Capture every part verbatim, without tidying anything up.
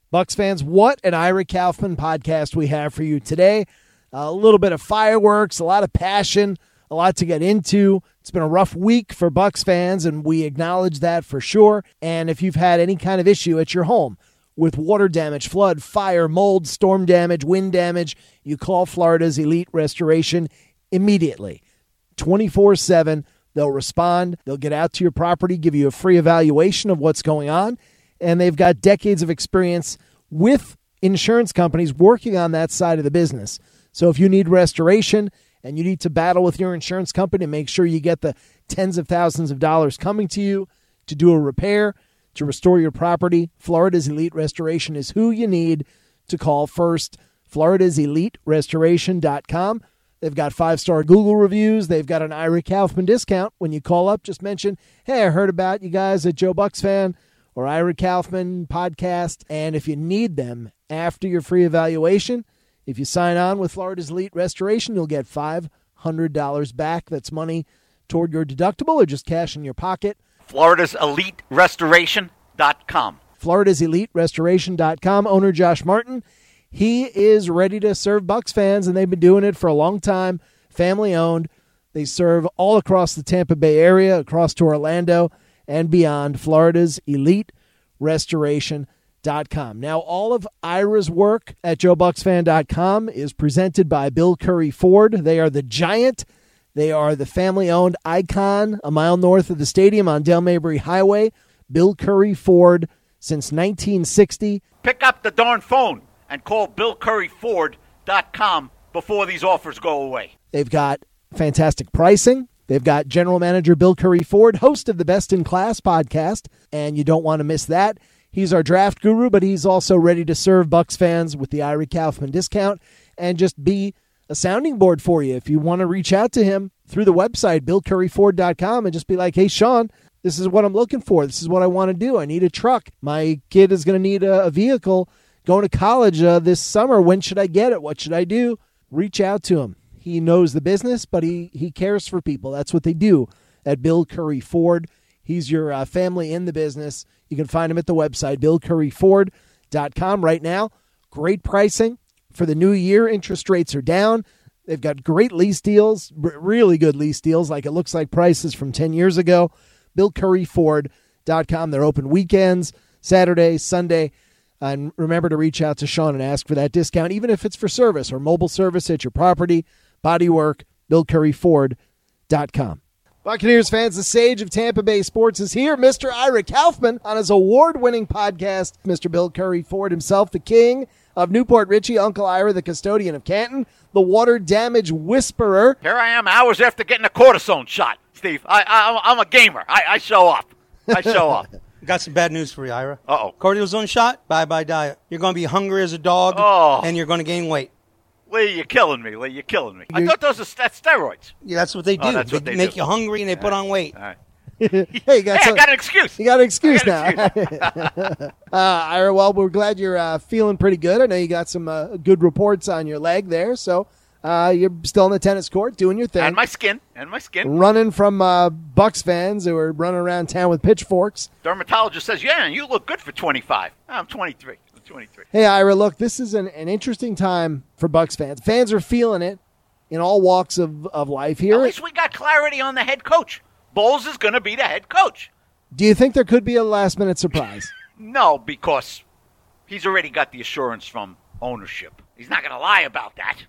Bucs fans, what an Ira Kaufman podcast we have for you today. A little bit of fireworks, a lot of passion, a lot to get into. It's been a rough week for Bucs fans, and we acknowledge that for sure. And if you've had any kind of issue at your home with water damage, flood, fire, mold, storm damage, wind damage, you call Florida's Elite Restoration immediately. twenty-four seven, they'll respond. They'll get out to your property, give you a free evaluation of what's going on. And they've got decades of experience with insurance companies working on that side of the business. So if you need restoration and you need to battle with your insurance company to make sure you get the tens of thousands of dollars coming to you to do a repair, to restore your property, Florida's Elite Restoration is who you need to call first. Florida's Elite Restoration dot com. They've got five-star Google reviews. They've got an Ira Kaufman discount. When you call up, just mention, hey, I heard about you guys at Joe Bucs Fan or Ira Kaufman podcast. And if you need them after your free evaluation, if you sign on with Florida's Elite Restoration, you'll get five hundred dollars back. That's money toward your deductible or just cash in your pocket. Florida's Elite Restoration dot com. Florida's Elite Restoration dot com. Owner Josh Martin, he is ready to serve Bucs fans, and they've been doing it for a long time. Family-owned. They serve all across the Tampa Bay area, across to Orlando, and beyond. Florida's Elite Restoration dot com. Now, all of Ira's work at Joe Bucs Fan dot com is presented by Bill Curry Ford. They are the giant. They are the family-owned icon a mile north of the stadium on Dale Mabry Highway. Bill Curry Ford since nineteen sixty. Pick up the darn phone and call Bill Curry Ford dot com before these offers go away. They've got fantastic pricing. They've got General Manager Bill Curry Ford, host of the Best in Class podcast, and you don't want to miss that. He's our draft guru, but he's also ready to serve Bucs fans with the Ira Kaufman discount and just be a sounding board for you. If you want to reach out to him through the website, Bill Curry Ford dot com, and just be like, hey, Sean, this is what I'm looking for. This is what I want to do. I need a truck. My kid is going to need a, a vehicle going to college uh, this summer. When should I get it? What should I do? Reach out to him. He knows the business, but he, he cares for people. That's what they do at Bill Curry Ford. He's your uh, family in the business. You can find him at the website, Bill Curry Ford dot com right now. Great pricing for the new year. Interest rates are down. They've got great lease deals, r- really good lease deals, like it looks like prices from ten years ago. Bill Curry Ford dot com. They're open weekends, Saturday, Sunday. And remember to reach out to Sean and ask for that discount, even if it's for service or mobile service at your property. Bodywork, Bill Curry Ford dot com. Buccaneers fans, the sage of Tampa Bay sports is here. Mister Ira Kaufman on his award-winning podcast. Mister Bill Curry Ford himself, the king of Newport Richie, Uncle Ira, the custodian of Canton, the water damage whisperer. Here I am hours after getting a cortisone shot, Steve. I, I, I'm a gamer. I, I show up. I show up. Got some bad news for you, Ira. Uh-oh. Cortisone shot, bye-bye diet. You're going to be hungry as a dog, oh. and you're going to gain weight. Lee, you're killing me. Lee, you're killing me. I thought those were that's steroids. Yeah, that's what they do. Oh, that's they, what they make do. you hungry, and they All put right. on weight. All right. hey, you got, hey some, I got an excuse. You got an excuse got now. an excuse. uh, Ira, well, we're glad you're uh, feeling pretty good. I know you got some uh, good reports on your leg there, so uh, you're still on the tennis court doing your thing. And my skin. And my skin. Running from uh, Bucs fans who are running around town with pitchforks. Dermatologist says, yeah, and you look good for twenty-five. I'm twenty-three. I'm twenty-three. Hey, Ira, look, this is an, an interesting time for Bucs fans. Fans are feeling it in all walks of, of life here. At least we got clarity on the head coach. Bowles is going to be the head coach. Do you think there could be a last-minute surprise? No, because he's already got the assurance from ownership. He's not going to lie about that.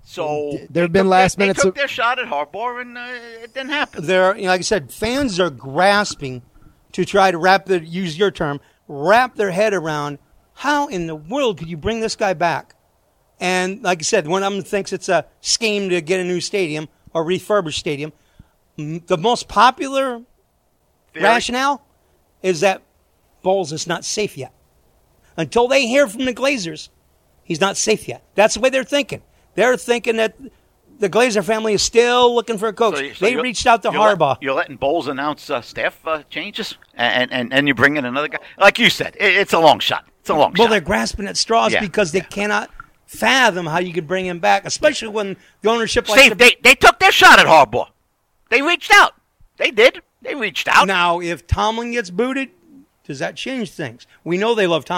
So there have been last-minute. They took their shot at Harbaugh, and uh, it didn't happen. They're, you know, like I said, fans are grasping to try to wrap the use your term, wrap their head around how in the world could you bring this guy back? And like I said, one of them thinks it's a scheme to get a new stadium or refurbished stadium. The most popular Theory. rationale is that Bowles is not safe yet. Until they hear from the Glazers, he's not safe yet. That's the way they're thinking. They're thinking that the Glazer family is still looking for a coach. So, so they reached out to you're Harbaugh. Let, you're letting Bowles announce uh, staff uh, changes, and, and and you bring in another guy. Like you said, it, it's a long shot. It's a long well, shot. Well, they're grasping at straws yeah. because they cannot fathom how you could bring him back, especially when the ownership likes Steve, to... they, they took their shot at Harbaugh. They reached out. They did. They reached out. Now, if Tomlin gets booted, does that change things? We know they love Tomlin.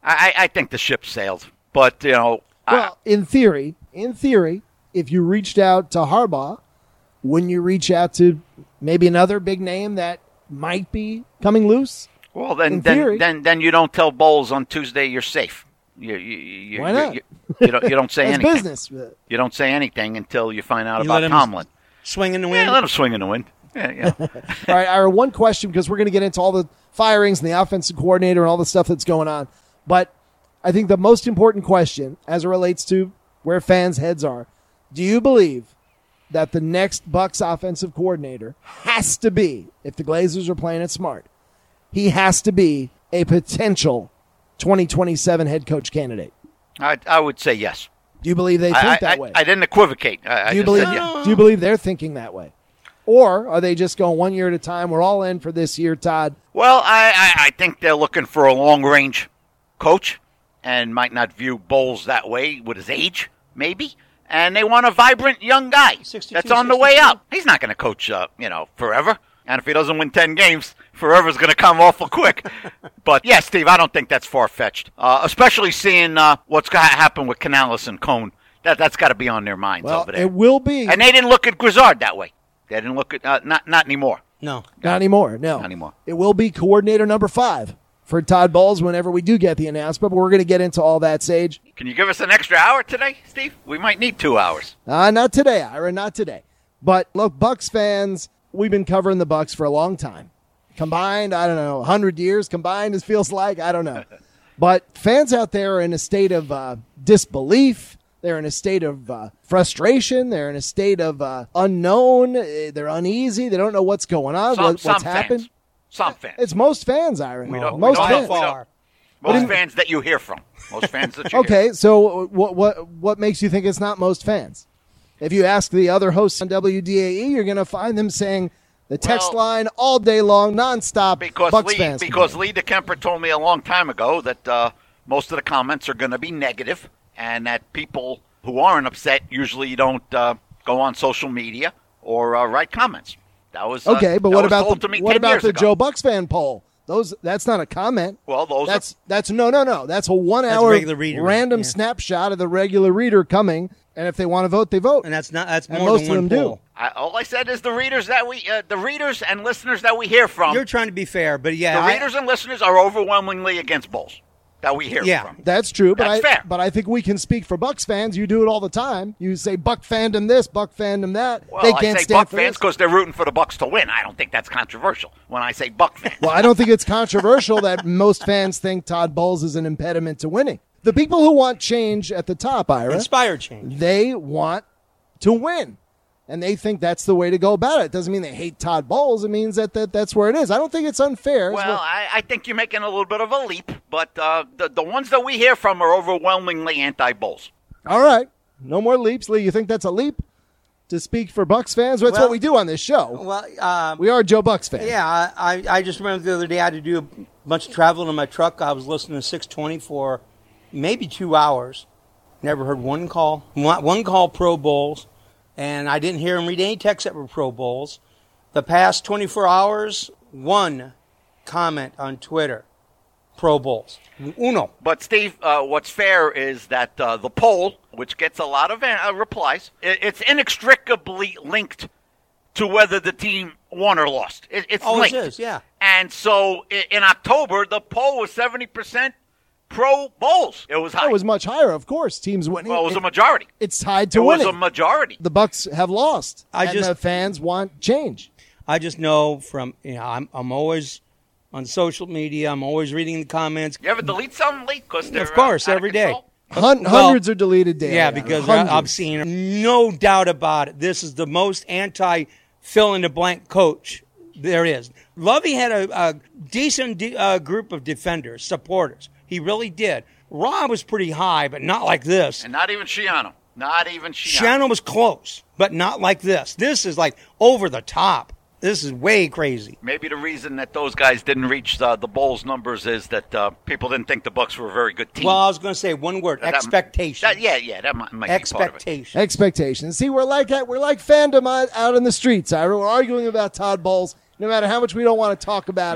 I, I think the ship sailed. But, you know. Well, I, in theory, in theory, if you reached out to Harbaugh, wouldn't you reach out to maybe another big name that might be coming loose? Well, then then, then then you don't tell Bowles on Tuesday you're safe. You, you, you, Why not? You, you, you, don't, you don't say anything. Business. You don't say anything until you find out you about let Tomlin. Swing in the wind. Yeah, let him swing in the wind. Yeah, yeah. All right, Ira, one question, because we're going to get into all the firings and the offensive coordinator and all the stuff that's going on. But I think the most important question as it relates to where fans' heads are, do you believe that the next Bucs offensive coordinator has to be, if the Glazers are playing it smart, he has to be a potential twenty twenty-seven head coach candidate? I, I would say yes. Do you believe they think I, that I, way? I didn't equivocate. I, do you I believe? said, yeah. Do you believe they're thinking that way, or are they just going one year at a time? We're all in for this year, Todd. Well, I, I, I think they're looking for a long-range coach and might not view Bowles that way with his age, maybe. And they want a vibrant young guy that's on the way up. He's not going to coach, uh, you know, forever. And if he doesn't win ten games, forever's going to come awful quick. But, yeah, Steve, I don't think that's far-fetched, uh, especially seeing uh, what's going to happen with Canales and Cohn. That, that's got to be on their minds Well, over there. it will be. And they didn't look at Grizzard that way. They didn't look at uh, – not not anymore. No. Not anymore, no. Not anymore. It will be coordinator number five for Todd Bowles whenever we do get the announcement, but we're going to get into all that, Sage. Can you give us an extra hour today, Steve? We might need two hours. Uh, not today, Ira, not today. But, look, Bucs fans, we've been covering the Bucs for a long time. Combined, I don't know, one hundred years combined, it feels like, I don't know. But fans out there are in a state of uh, disbelief. They're in a state of uh, frustration. They're in a state of uh, unknown. They're uneasy. They don't know what's going on, Some, what, some what's fans. happened. Some fans. It's most fans, Ira. We don't, most we don't fans. know. We don't. Most fans that you hear from. Most fans that you Okay, hear so what what what makes you think it's not most fans? If you ask the other hosts on W D A E, you're going to find them saying the text Well, line all day long, nonstop. Because Bucs Lee, fans because complain. Lee DeKemper told me a long time ago that uh, most of the comments are going to be negative, and that people who aren't upset usually don't uh, go on social media or uh, write comments. That was uh, okay, but that what was about told the to me what ten about years the ago. Joe Bucks fan poll? Those that's not a comment. Well, those that's are, that's no no no. That's a one That's hour regular reader, random yeah. snapshot of the regular reader coming, and if they want to vote, they vote. And that's not that's And more most than of one them do. poll. I, all I said is the readers that we, uh, the readers and listeners that we hear from. You're trying to be fair, but yeah, the I- readers and listeners are overwhelmingly against Bowles that we hear Yeah. from. That's true, but That's I fair. but I think we can speak for Bucks fans. You do it all the time. You say Buck fandom this, Buck fandom that. Well, they can't I say stand Buck for fans this. because they're rooting for the Bucks to win. I don't think that's controversial when I say Buck fans. Well, I don't think it's controversial that most fans think Todd Bowles is an impediment to winning. The people who want change at the top, Ira, inspired change. they want to win. And they think that's the way to go about it. It doesn't mean they hate Todd Bowles. It means that, that that's where it is. I don't think it's unfair. It's Well, what- I, I think you're making a little bit of a leap, but uh, the the ones that we hear from are overwhelmingly anti-Bowles. all right. No more leaps. Lee, you think that's a leap to speak for Bucks fans? That's Well- what we do on this show. Well, um, We are Joe Bucks fans. yeah, I, I I just remember the other day I had to do a bunch of traveling in my truck. I was listening to six twenty for maybe two hours. Never heard one call, one, one call pro Bowls, and I didn't hear him read any texts that were pro Bowls. The past twenty-four hours, one comment on Twitter, pro Bowls. Uno. But, Steve, uh, what's fair is that uh, the poll, which gets a lot of uh, replies, it, it's inextricably linked to whether the team won or lost. It, it's Oh, linked. it is, yeah. And so i- in October, the poll was seventy percent pro Bowls. It was high. It was much higher, of course. Teams winning. well, it was It- a majority. it's tied to It was winning. a majority. the Bucks have lost, I and just- the fans want change. I just know from, you know, I'm, I'm always on social media. I'm always reading the comments. You ever delete something, Lee? Because they're Of course, uh, out every of day. control? Hun- Well, hundreds are deleted daily. Yeah, Ira. because I, I've Hundreds. seen no doubt about it. This is the most anti fill in the blank coach there is. Lovey had a, a decent de- uh, group of defenders, supporters. He really did. Rob was pretty high, but not like this. And not even Shiano. Not even Shiano. Shannon was close, but not like this. This is like over the top. This is way crazy. Maybe the reason that those guys didn't reach uh, the Bowls numbers is that uh, people didn't think the Bucks were a very good team. Well, I was going to say one word: That- expectation. that- yeah, yeah, that might, might be part of it. expectation. Expectations. See, we're like we're like fandom out, out in the streets, Ira. We're arguing about Todd Bowles. No matter how much we don't want to talk about it,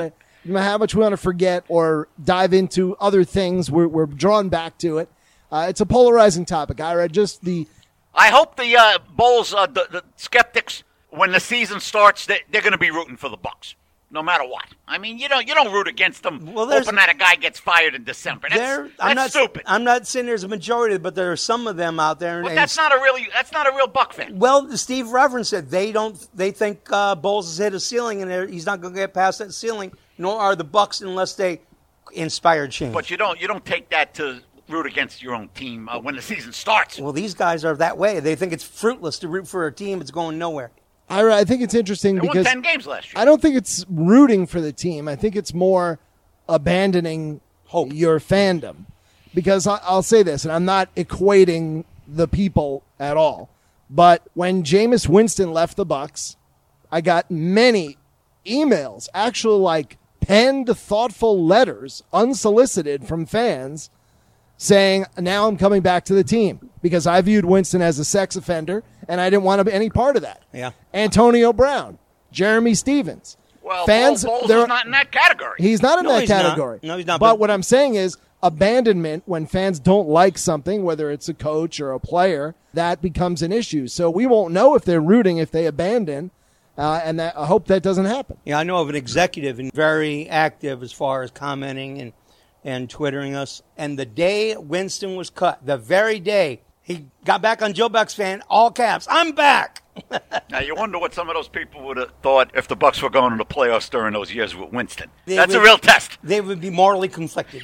no matter how much we want to forget or dive into other things, we're, we're drawn back to it. Uh, it's a polarizing topic. I read just the. I hope the uh, Bulls, uh, the, the skeptics, when the season starts, they, they're going to be rooting for the Bucks, no matter what. I mean, you don't you don't root against them, well, hoping that a guy gets fired in December. That's, I'm that's not, stupid. I'm not saying there's a majority, but there are some of them out there. But and, that's not a really that's not a real Buck fan. Well, Steve Reverend said they don't. They think uh, Bulls has hit a ceiling, and he's not going to get past that ceiling. Nor are the Bucks unless they inspire change. But you don't you don't take that to root against your own team uh, when the season starts. Well, these guys are that way. They think it's fruitless to root for a team that's going nowhere. I, I think it's interesting they because won ten games last year. I don't think it's rooting for the team. I think it's more abandoning hope your fandom. Because I, I'll say this, and I'm not equating the people at all, but when Jameis Winston left the Bucs, I got many emails, actual like penned, thoughtful letters, unsolicited from fans, saying, now I'm coming back to the team because I viewed Winston as a sex offender and I didn't want to be any part of that. Yeah. Antonio Brown, Jeremy Stevens. Well, fans, Bowles is not in that category. He's not in no, that he's category. Not. No, he's not. But, but what I'm saying is abandonment when fans don't like something, whether it's a coach or a player, that becomes an issue. So we won't know if they're rooting if they abandon, uh, and that, I hope that doesn't happen. Yeah, I know of an executive and very active as far as commenting and and twittering us. And the day Winston was cut, the very day, he got back on Joe Buck's fan, all caps, I'm back. Now, you wonder what some of those people would have thought if the Bucks were going to the playoffs during those years with Winston. They That's would, a real test. They would be morally conflicted.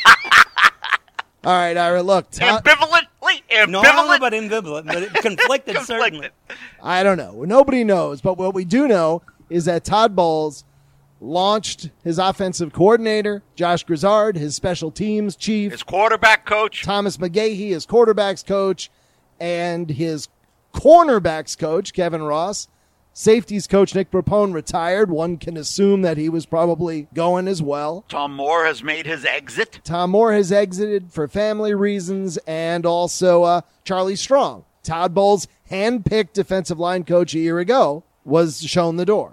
All right, Ira, look. Todd, Ambivalently? Ambivalent? No, I don't know about ambivalent, but it, conflicted, conflicted, certainly. I don't know. Nobody knows. But what we do know is that Todd Bowles launched his offensive coordinator, Josh Grizzard, his special teams chief, his quarterback coach, Thomas McGahee, his quarterbacks coach, and his cornerbacks coach, Kevin Ross. Safeties coach Nick Rapone retired. One can assume that he was probably going as well. Tom Moore has made his exit. Tom Moore has exited for family reasons, and also uh, Charlie Strong. Todd Bowles, hand-picked defensive line coach a year ago, was shown the door.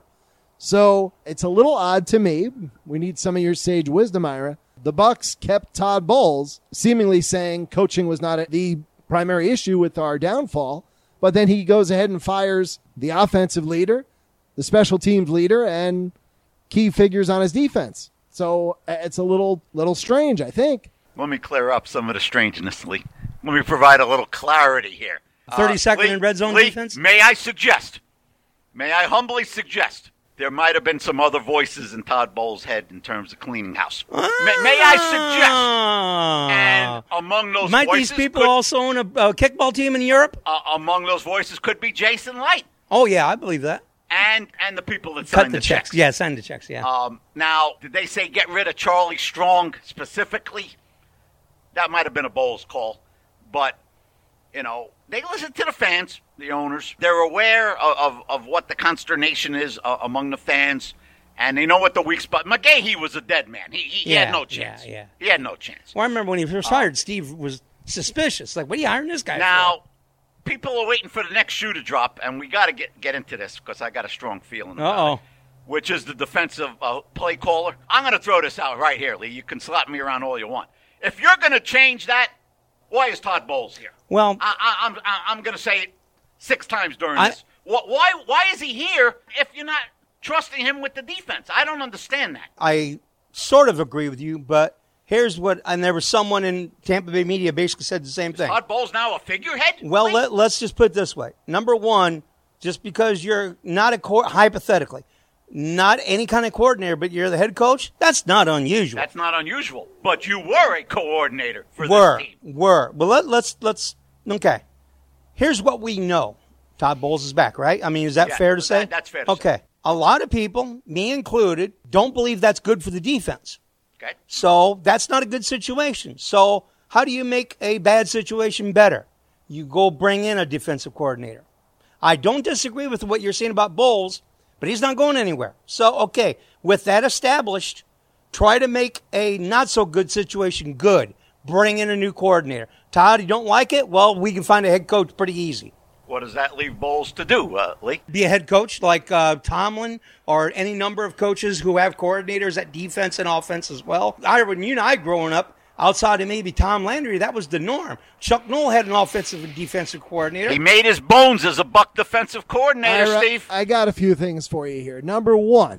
So it's a little odd to me. We need some of your sage wisdom, Ira. The Bucs kept Todd Bowles, seemingly saying coaching was not the primary issue with our downfall, but then he goes ahead and fires the offensive leader, the special teams leader, and key figures on his defense. So it's a little little strange, I think. Let me clear up some of the strangeness, Lee. Let me provide a little clarity here. thirty-second uh, Lee, in red zone Lee, defense? May I suggest, may I humbly suggest, there might have been some other voices in Todd Bowles' head in terms of cleaning house. Ah, may, may I suggest, and among those might voices... these people could, also own a, a kickball team in Europe? Uh, among those voices could be Jason Light. Oh, yeah, I believe that. And and the people that Cut signed the, the checks. checks. Yeah, sign the checks, yeah. Um, now, did they say get rid of Charlie Strong specifically? That might have been a Bowles call. But, you know, they listen to the fans, the owners. They're aware of, of, of what the consternation is uh, among the fans. And they know what the weak spot. McGahee was a dead man. He, he, yeah, he had no chance. Yeah, yeah. He had no chance. Well, I remember when he first hired, uh, Steve was suspicious. Like, what are you hiring this guy now, for? People are waiting for the next shoe to drop, and we got to get get into this because I got a strong feeling about Uh-oh. it, which is the defensive uh, play caller. I'm going to throw this out right here, Lee. You can slap me around all you want. If you're going to change that, why is Todd Bowles here? Well, I, I, I'm I'm going to say it six times during I, this. Why why is he here if you're not trusting him with the defense? I don't understand that. I sort of agree with you, but here's what, and there was someone in Tampa Bay media basically said the same is thing. Todd Bowles now a figurehead? Well, let, let's just put it this way. Number one, just because you're not a, co- hypothetically, not any kind of coordinator, but you're the head coach, that's not unusual. That's not unusual. But you were a coordinator for were, this team. Were. Well, let, let's, let's, okay. Here's what we know. Todd Bowles is back, right? I mean, is that yeah, fair to say? That, that's fair to okay. say. Okay. A lot of people, me included, don't believe that's good for the defense. Okay. So that's not a good situation. So how do you make a bad situation better? You go bring in a defensive coordinator. I don't disagree with what you're saying about Bowles, but he's not going anywhere. So, okay, with that established, try to make a not-so-good situation good. Bring in a new coordinator. Todd, you don't like it? Well, we can find a head coach pretty easy. What does that leave Bowles to do, uh, Lee? Be a head coach like uh, Tomlin or any number of coaches who have coordinators at defense and offense as well. I, when you and I growing up, outside of maybe Tom Landry, that was the norm. Chuck Noll had an offensive and defensive coordinator. He made his bones as a Buck defensive coordinator, Ira, Steve. I got a few things for you here. Number one,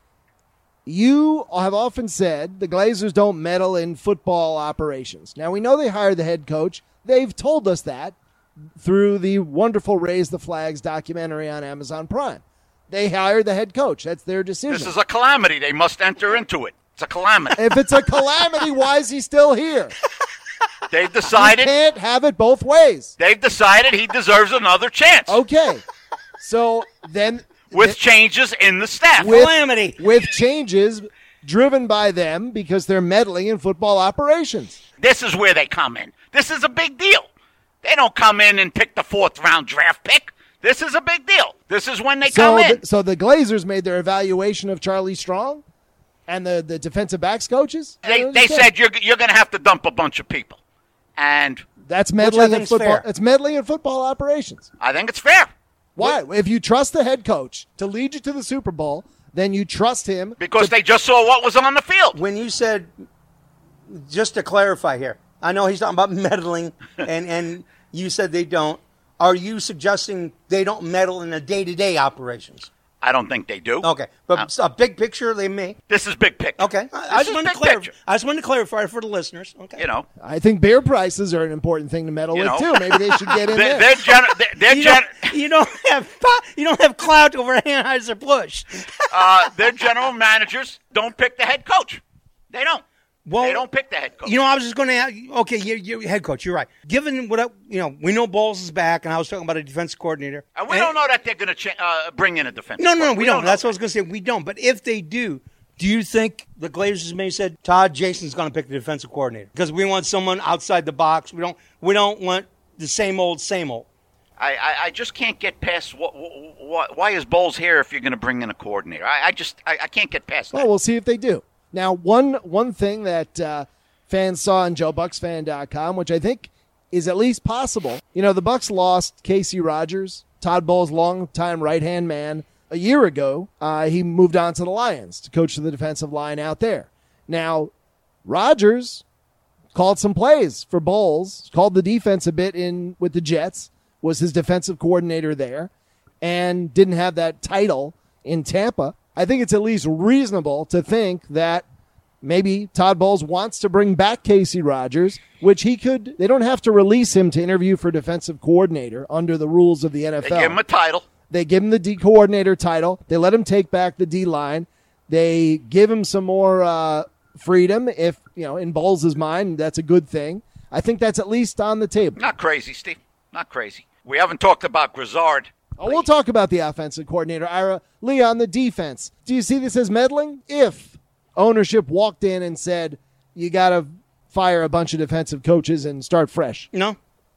you have often said the Glazers don't meddle in football operations. Now, we know they hired the head coach. They've told us that through the wonderful Raise the Flags documentary on Amazon Prime. They hired the head coach. That's their decision. This is a calamity. They must enter into it. It's a calamity. If it's a calamity, why is he still here? They've decided. You can't have it both ways. They've decided he deserves another chance. Okay. So then... With changes in the staff. With, calamity. With changes driven by them because they're meddling in football operations. This is where they come in. This is a big deal. They don't come in and pick the fourth round draft pick. This is a big deal. This is when they so come in. The, so the Glazers made their evaluation of Charlie Strong and the, the defensive backs coaches? They they said you're you're going to have to dump a bunch of people. And that's meddling in is football. fair. It's meddling in football operations. I think it's fair. Why? If you trust the head coach to lead you to the Super Bowl, then you trust him. Because to, they just saw what was on the field. When you said, just to clarify here, I know he's talking about meddling, and, and you said they don't. Are you suggesting they don't meddle in the day-to-day operations? I don't think they do. Okay, but Uh, a big picture, they may. This is big picture. Okay, I, I This just is wanted to big clarify. picture. I just wanted to clarify for the listeners. Okay, You know, I think beer prices are an important thing to meddle You with know. too. Maybe they should get in they, there. they're gen- they're, they're, you, gen- don't, you don't have you don't have clout over Anheuser-Busch. uh, their general managers don't pick the head coach. They don't. Well, they don't pick the head coach. You know, I was just going to ask. Okay, you're, you're head coach. You're right. Given what I, you know, we know Bowles is back, and I was talking about a defensive coordinator. and we And- don't know that they're going to cha- uh, bring in a defense. No, no, no, we, don't. know That's that. what I was going to say. We don't. But if they do, do you think the Glazers may have said Todd Jason's going to pick the defensive coordinator because we want someone outside the box? We don't. We don't want the same old, same old. I, I, I just can't get past what, what, why is Bowles here if you're going to bring in a coordinator? I, I just I, I can't get past that. Well, we'll see if they do. Now, one one thing that uh, fans saw on Joe Bucks Fan dot com, which I think is at least possible. You know, the Bucks lost Casey Rogers, Todd Bowles' longtime right-hand man, a year ago. Uh, he moved on to the Lions to coach the defensive line out there. Now, Rogers called some plays for Bowles, called the defense a bit in with the Jets, was his defensive coordinator there, and didn't have that title in Tampa. I think it's at least reasonable to think that maybe Todd Bowles wants to bring back Casey Rogers, which he could. They don't have to release him to interview for defensive coordinator under the rules of the N F L. They give him a title. They give him the D coordinator title. They let him take back the D line. They give him some more uh, freedom. If, you know, in Bowles' mind, that's a good thing. I think that's at least on the table. Not crazy, Steve. Not crazy. We haven't talked about Grizzard. Oh, we'll talk about the offensive coordinator, Ira. Lee, on the defense, do you see this as meddling? If ownership walked in and said, you got to fire a bunch of defensive coaches and start fresh. No,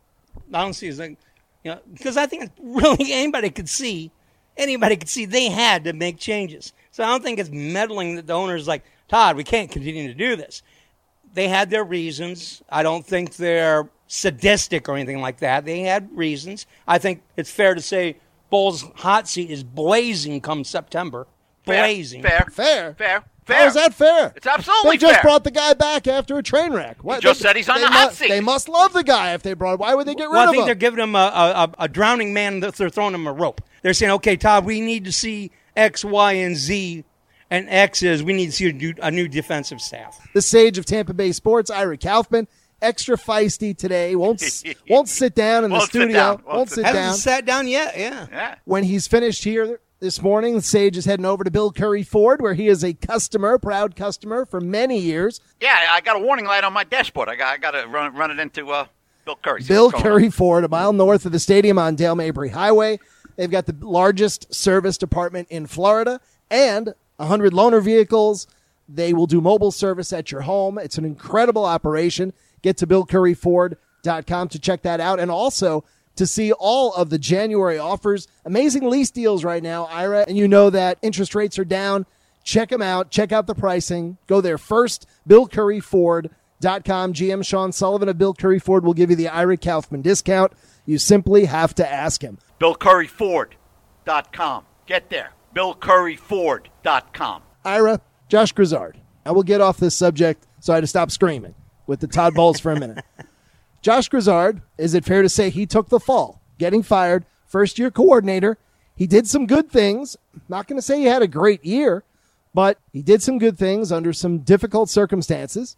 I don't see it. Like, you know, because I think really anybody could see, anybody could see they had to make changes. So I don't think it's meddling that the owner's like, Todd, we can't continue to do this. They had their reasons. I don't think they're sadistic or anything like that. They had reasons. I think it's fair to say Bowles' hot seat is blazing come September. Blazing. Fair. Fair? Fair. Fair. How is that fair? It's absolutely They just fair. brought the guy back after a train wreck. What, just they, said he's on they the hot mu- seat. They must love the guy if they brought him. Why would they get rid Well, I of think him? they're giving him a, a, a drowning man that they're throwing him a rope. They're saying, okay, Todd, we need to see X, Y, and Z. And X is we need to see a new, a new defensive staff. The sage of Tampa Bay sports, Ira Kaufman, extra feisty today. Won't s- won't sit down in the Won't sit studio. down. Won't, Won't sit sit down. Hasn't sat down yet, yeah. Yeah. When he's finished here this morning, the sage is heading over to Bill Curry Ford, where he is a customer, proud customer for many years. Yeah, I got a warning light on my dashboard. I got I got to run run it into uh, Bill Curry. See Bill what's going Curry on. Ford, a mile north of the stadium on Dale Mabry Highway. They've got the largest service department in Florida and one hundred loaner vehicles. They will do mobile service at your home. It's an incredible operation. Get to bill curry ford dot com to check that out, and also to see all of the January offers. Amazing lease deals right now, Ira, and you know that interest rates are down. Check them out. Check out the pricing. Go there first, bill curry ford dot com. G M Sean Sullivan of Bill Curry Ford will give you the Ira Kaufman discount. You simply have to ask him. Bill Curry Ford dot com. Get there. Bill Curry Ford dot com. Ira, Josh Grizzard. I will get off this subject so I had to stop screaming with the Todd Bowles for a minute. Josh Grizzard, is it fair to say he took the fall, getting fired, first-year coordinator? He did some good things. Not going to say he had a great year, but he did some good things under some difficult circumstances.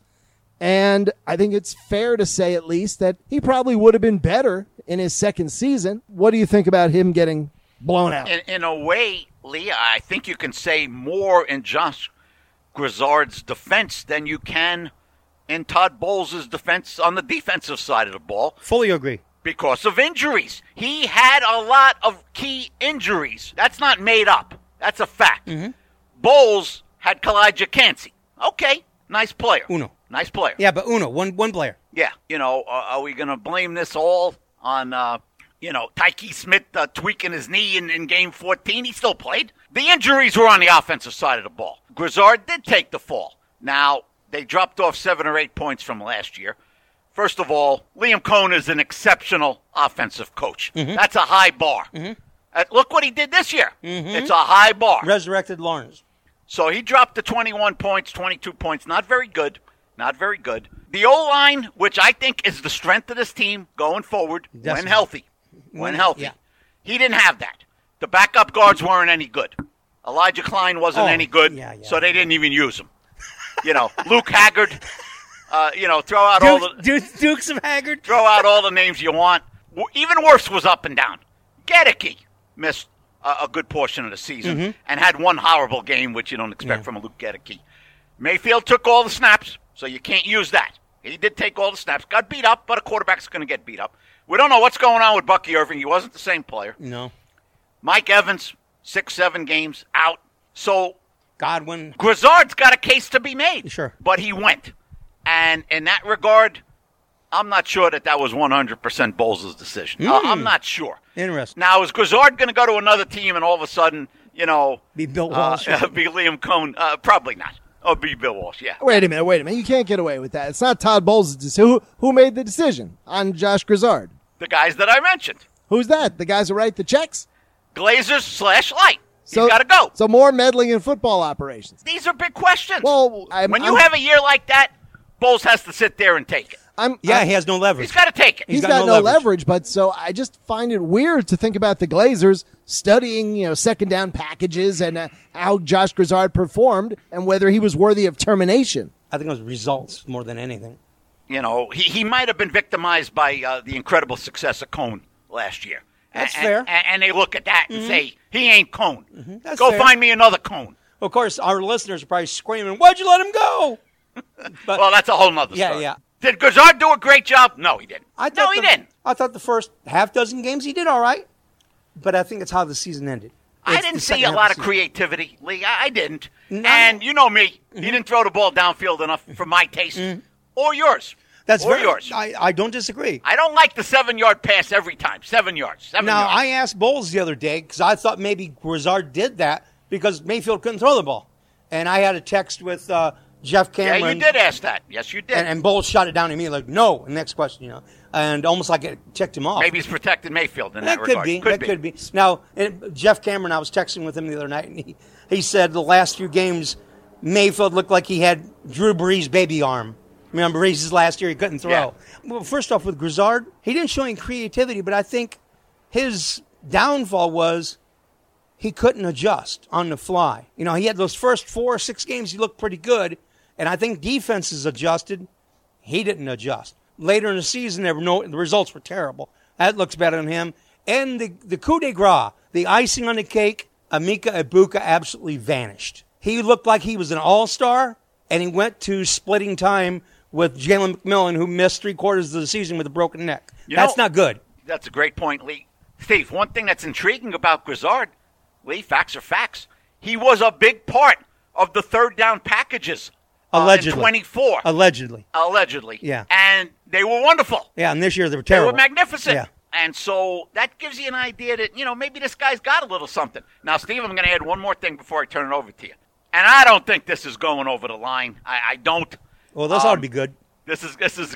And I think it's fair to say at least that he probably would have been better in his second season. What do you think about him getting blown out? In, in a way, Lee, I think you can say more in Josh Grizzard's defense than you can in Todd Bowles' defense on the defensive side of the ball. Fully agree. Because of injuries. He had a lot of key injuries. That's not made up. That's a fact. Mm-hmm. Bowles had Kalijah Cansey. Okay, nice player. Uno. Nice player. Yeah, but uno, one one player. Yeah, you know, uh, are we going to blame this all on, uh, you know, Tyke Smith uh, tweaking his knee in, in game fourteen? He still played. The injuries were on the offensive side of the ball. Grizzard did take the fall. Now, they dropped off seven or eight points from last year. First of all, Liam Cohn is an exceptional offensive coach. Mm-hmm. That's a high bar. Mm-hmm. Uh, look what he did this year. Mm-hmm. It's a high bar. Resurrected Lawrence. So he dropped to twenty-one points, twenty-two points. Not very good. Not very good. The O-line, which I think is the strength of this team going forward, Definitely. when healthy. When, when healthy. Yeah. He didn't have that. The backup guards weren't any good. Elijah Klein wasn't oh, any good, yeah, yeah, so they yeah. didn't even use him. You know, Luke Haggard, uh, you know, throw out Duke, all the... Duke, Dukes of Haggard. Throw out all the names you want. Even worse was up and down. Gedeke missed a, a good portion of the season mm-hmm. and had one horrible game, which you don't expect yeah. from a Luke Gedeke. Mayfield took all the snaps, so you can't use that. He did take all the snaps. Got beat up, but a quarterback's going to get beat up. We don't know what's going on with Bucky Irving. He wasn't the same player. No. Mike Evans, six, seven games out. So Godwin. Grizzard's got a case to be made. Sure. But he went. And in that regard, I'm not sure that that was one hundred percent Bowles' decision. Mm. Uh, I'm not sure. Interesting. Now, is Grizzard going to go to another team and all of a sudden, you know, be Bill Walsh? Uh, be Liam Cohn? Uh, probably not. Oh, be Bill Walsh, yeah. Wait a minute, wait a minute. You can't get away with that. It's not Todd Bowles' decision. Who, who made the decision on Josh Grizzard? The guys that I mentioned. Who's that? The guys who write the checks? Glazers slash Light. He's so, got to go. So more meddling in football operations. These are big questions. Well, I'm, when I'm, you have a year like that, Bowles has to sit there and take it. I'm, yeah, I'm, he has no leverage. He's got to take it. He's, he's got, got no, no leverage. leverage. But so I just find it weird to think about the Glazers studying, you know, second down packages and uh, how Josh Grizzard performed and whether he was worthy of termination. I think it was results more than anything. You know, he, he might have been victimized by uh, the incredible success of Cohn last year. That's and, fair. And, and they look at that and mm-hmm. say, he ain't Cohn. Mm-hmm. That's go fair. find me another Cohn. Of course, our listeners are probably screaming, why'd you let him go? But, well, that's a whole nother yeah, story. Yeah, Did Grizzard do a great job? No, he didn't. I no, he the, didn't. I thought the first half dozen games he did all right, but I think it's how the season ended. It's I didn't see a lot of creativity, Lee. I, I didn't. No. And you know me. Mm-hmm. He didn't throw the ball downfield enough for my taste mm-hmm. or yours. That's or very, yours. I, I don't disagree. I don't like the seven-yard pass every time. Seven yards. Seven now, yards. I asked Bowles the other day because I thought maybe Grizzard did that because Mayfield couldn't throw the ball. And I had a text with uh, Jeff Cameron. Yeah, you did ask that. Yes, you did. And, and Bowles shot it down to me like, no. Next question, you know. And almost like it ticked him off. Maybe he's protected Mayfield in that, that could regard. Be. Could that be. could be. Now, Jeff Cameron, I was texting with him the other night, and he, he said the last few games, Mayfield looked like he had Drew Brees' baby arm. Remember, Brees' last year, he couldn't throw. Yeah. Well, first off, with Grizzard, he didn't show any creativity, but I think his downfall was he couldn't adjust on the fly. You know, he had those first four or six games, he looked pretty good, and I think defenses adjusted. He didn't adjust. Later in the season, there were no, the results were terrible. That looks better than him. And the, the coup de grace, the icing on the cake, Emeka Egbuka absolutely vanished. He looked like he was an all-star, and he went to splitting time with Jalen McMillan, who missed three quarters of the season with a broken neck. You that's know, not good. That's a great point, Lee. Steve, one thing that's intriguing about Grizzard, Lee, facts are facts. He was a big part of the third down packages Allegedly. Uh, in twenty-four. Allegedly. Allegedly. Yeah. And they were wonderful. Yeah, and this year they were terrible. They were magnificent. Yeah. And so that gives you an idea that, you know, maybe this guy's got a little something. Now, Steve, I'm going to add one more thing before I turn it over to you. And I don't think this is going over the line. I, I don't. Well, this um, ought to be good. This is this is good.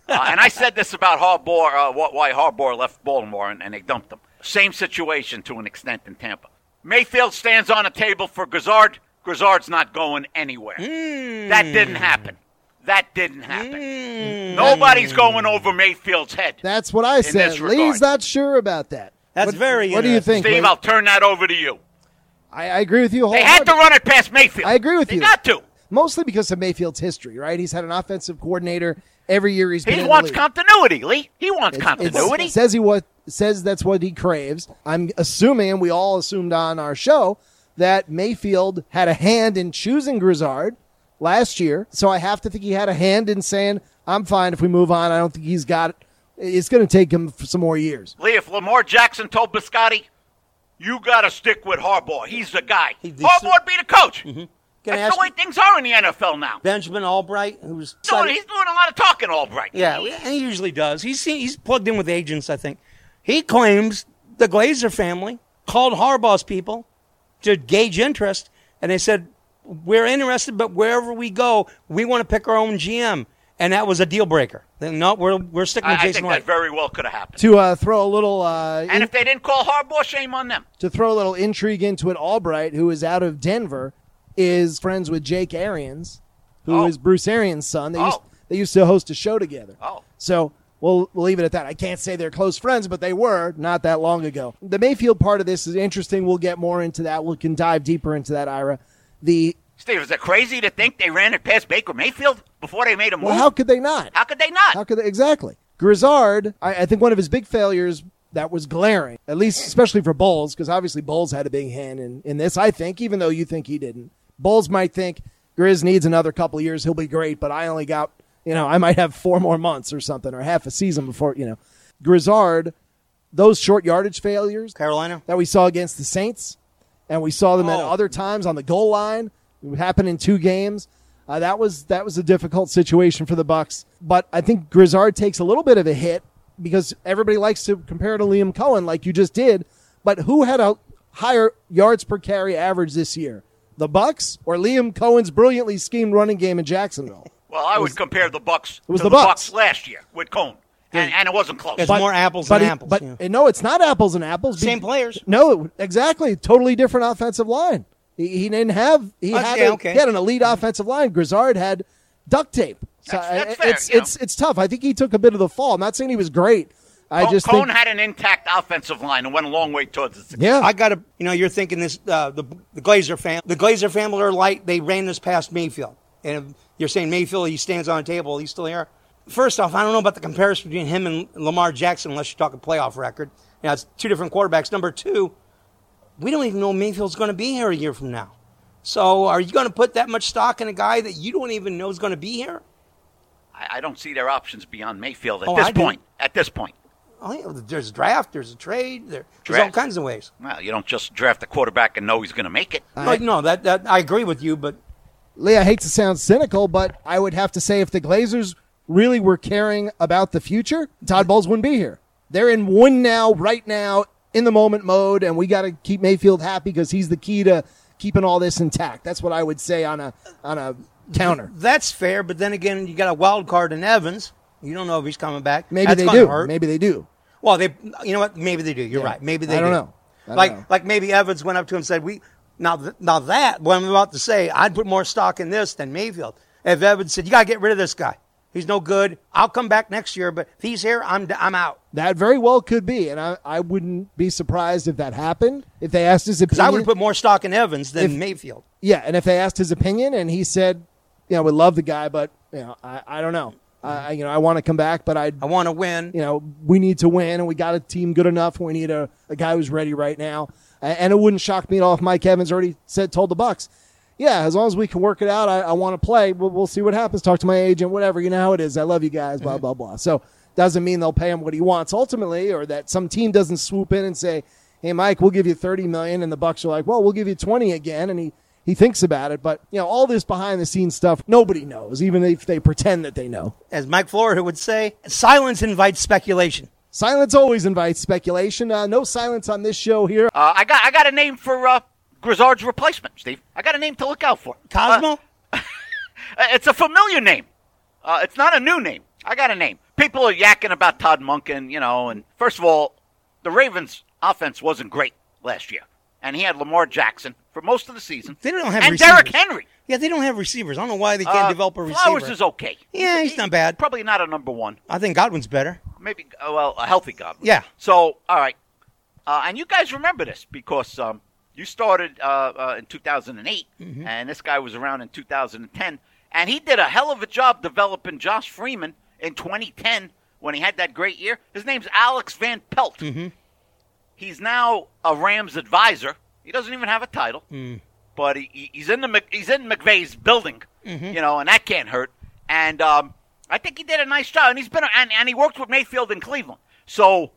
Uh, and I said this about Harbaugh, uh, why Harbaugh left Baltimore and, and they dumped him. Same situation to an extent in Tampa. Mayfield stands on a table for Grizzard. Grizzard's not going anywhere. Mm. That didn't happen. That didn't happen. Mm. Nobody's going over Mayfield's head. That's what I said. this Lee's regard. not sure about that. That's what, very What do you think, Steve, Lee? I'll turn that over to you. I, I agree with you They had to wholeheartedly. run it past Mayfield. I agree with they you. They got to. Mostly because of Mayfield's history, right? He's had an offensive coordinator every year he's been He in wants the league. continuity, Lee. He wants It's- continuity. It says he what says that's what he craves. I'm assuming, and we all assumed on our show, that Mayfield had a hand in choosing Grizzard last year. So I have to think he had a hand in saying, I'm fine if we move on. I don't think he's got it. It's going to take him for some more years. Lee, if Lamar Jackson told Biscotti, you got to stick with Harbaugh. He's the guy. He- he- Harbaugh would be the coach. Can I That's ask the way things are in the N F L now. Benjamin Albright, who's Doing, he's doing a lot of talking, Albright. yeah, and he usually does. He's he's plugged in with agents, I think. He claims the Glazer family called Harbaugh's people to gauge interest, and they said, we're interested, but wherever we go, we want to pick our own G M. And that was a deal breaker. Then, no, we're we're sticking I, with I Jason think White. that very well could have happened. To uh, throw a little uh, And in- if they didn't call Harbaugh, shame on them. to throw a little intrigue into it, Albright, who is out of Denver, is friends with Jake Arians, who is Oh. Bruce Arians' son. They, used, Oh. they used to host a show together. Oh. So we'll, we'll leave it at that. I can't say they're close friends, but they were not that long ago. The Mayfield part of this is interesting. We'll get more into that. We can dive deeper into that, Ira. The Steve, is it crazy to think they ran it past Baker Mayfield before they made a move? Well, how could they not? How could they not? How could they? Exactly. Grizzard, I, I think one of his big failures that was glaring, at least especially for Bowles, because obviously Bowles had a big hand in, in this, I think, even though you think he didn't. Bowles might think Grizz needs another couple of years. He'll be great, but I only got, you know, I might have four more months or something, or half a season before, you know. Grizzard, those short yardage failures Carolina? that we saw against the Saints, and we saw them at Oh. other times on the goal line. It happened in two games. Uh, that was that was a difficult situation for the Bucs. But I think Grizzard takes a little bit of a hit because everybody likes to compare to Liam Cohen like you just did. But who had a higher yards per carry average this year? The Bucs or Liam Cohen's brilliantly schemed running game in Jacksonville? Well, I would compare the Bucks was to the the, Bucs. Bucks last year with Cone, and, and it wasn't close. It's more apples but than he- apples. But yeah. uh, no, it's not apples and apples. Same Be- players. No, exactly. Totally different offensive line. He, he didn't have. He Oh, had. yeah, a, okay. He had an elite offensive line. Grizzard had duct tape. So That's- that's I- fair, it's you know. it's it's tough. I think he took a bit of the fall. I'm not saying he was great. I Cone, just Cone think. had an intact offensive line and went a long way towards the success. Yeah. I got to, you know, you're thinking this, uh, the the Glazer fam, the Glazer family are light. They ran this past Mayfield, and if you're saying Mayfield, he stands on a table, he's still here. First off, I don't know about the comparison between him and Lamar Jackson, unless you talk a playoff record. You know, it's two different quarterbacks. Number two, we don't even know Mayfield's going to be here a year from now. So, are you going to put that much stock in a guy that you don't even know is going to be here? I, I don't see their options beyond Mayfield at Oh, this I do. point. At this point. Oh, yeah, there's a draft, there's a trade, there, there's Draft. all kinds of ways. Well, you don't just draft a quarterback and know he's going to make it. Like, no, that, that I agree with you, but Lee, I hate to sound cynical, but I would have to say if the Glazers really were caring about the future, Todd Bowles wouldn't be here. They're in win now, right now, in the moment mode, and we got to keep Mayfield happy because he's the key to keeping all this intact. That's what I would say on a on a counter. that's fair. But then again, you got a wild card in Evans. You don't know if he's coming back. Maybe That's they gonna do. hurt. Maybe they do. Well, they, you know what? Maybe they do. You're Yeah. right. Maybe they I don't do. know. I don't like, know. like maybe Evans went up to him and said, "We now, th- now that what I'm about to say, I'd put more stock in this than Mayfield." If Evans said, "You got to get rid of this guy. He's no good. I'll come back next year, but if he's here, I'm I'm out." That very well could be, and I, I wouldn't be surprised if that happened. If they asked his Because I opinion, would put more stock in Evans than If- Mayfield. yeah, and if they asked his opinion and he said, you know, we love the guy, but you know, I, I don't know, I you know, I want to come back, but I, I want to win. you know, we need to win, and we got a team good enough. We need a, a guy who's ready right now, A- and it wouldn't shock me at all if Mike Evans already said told the Bucs, yeah, as long as we can work it out, I, I want to play. We'll, we'll see what happens. Talk to my agent, whatever. You know how it is. I love you guys. Blah blah blah. So doesn't mean they'll pay him what he wants ultimately, or that some team doesn't swoop in and say, "Hey, Mike, we'll give you thirty million," and the Bucs are like, "Well, we'll give you twenty again," and he. He thinks about it, but you know all this behind-the-scenes stuff, nobody knows, even if they pretend that they know. As Mike Florida would say, silence invites speculation. Silence always invites speculation. Uh, no silence on this show here. Uh, I got I got a name for uh, Grizzard's replacement, Steve. I got a name to look out for. Cosmo? Uh, it's a familiar name. Uh, it's not a new name. I got a name. people are yakking about Todd Monken, you know, and first of all, the Ravens' offense wasn't great last year. And he had Lamar Jackson for most of the season. They don't have and receivers. Derrick Henry. Yeah, they don't have receivers. I don't know why they can't Uh, develop a receiver. Flowers is okay. Yeah, he's not bad. Probably not a number one. I think Godwin's better. Maybe, uh, well, a healthy Godwin. Yeah. So, all right. Uh, and you guys remember this because um, you started uh, uh, in two thousand eight, Mm-hmm. and this guy was around in two thousand ten. And he did a hell of a job developing Josh Freeman in twenty ten when he had that great year. His name's Alex Van Pelt. Mm-hmm. He's now a Rams advisor. He doesn't even have a title, Mm. but he, he's in the Mc- he's in McVay's building, Mm-hmm. you know, and that can't hurt. And um, I think he did a nice job, and he's been and, and he worked with Mayfield in Cleveland. So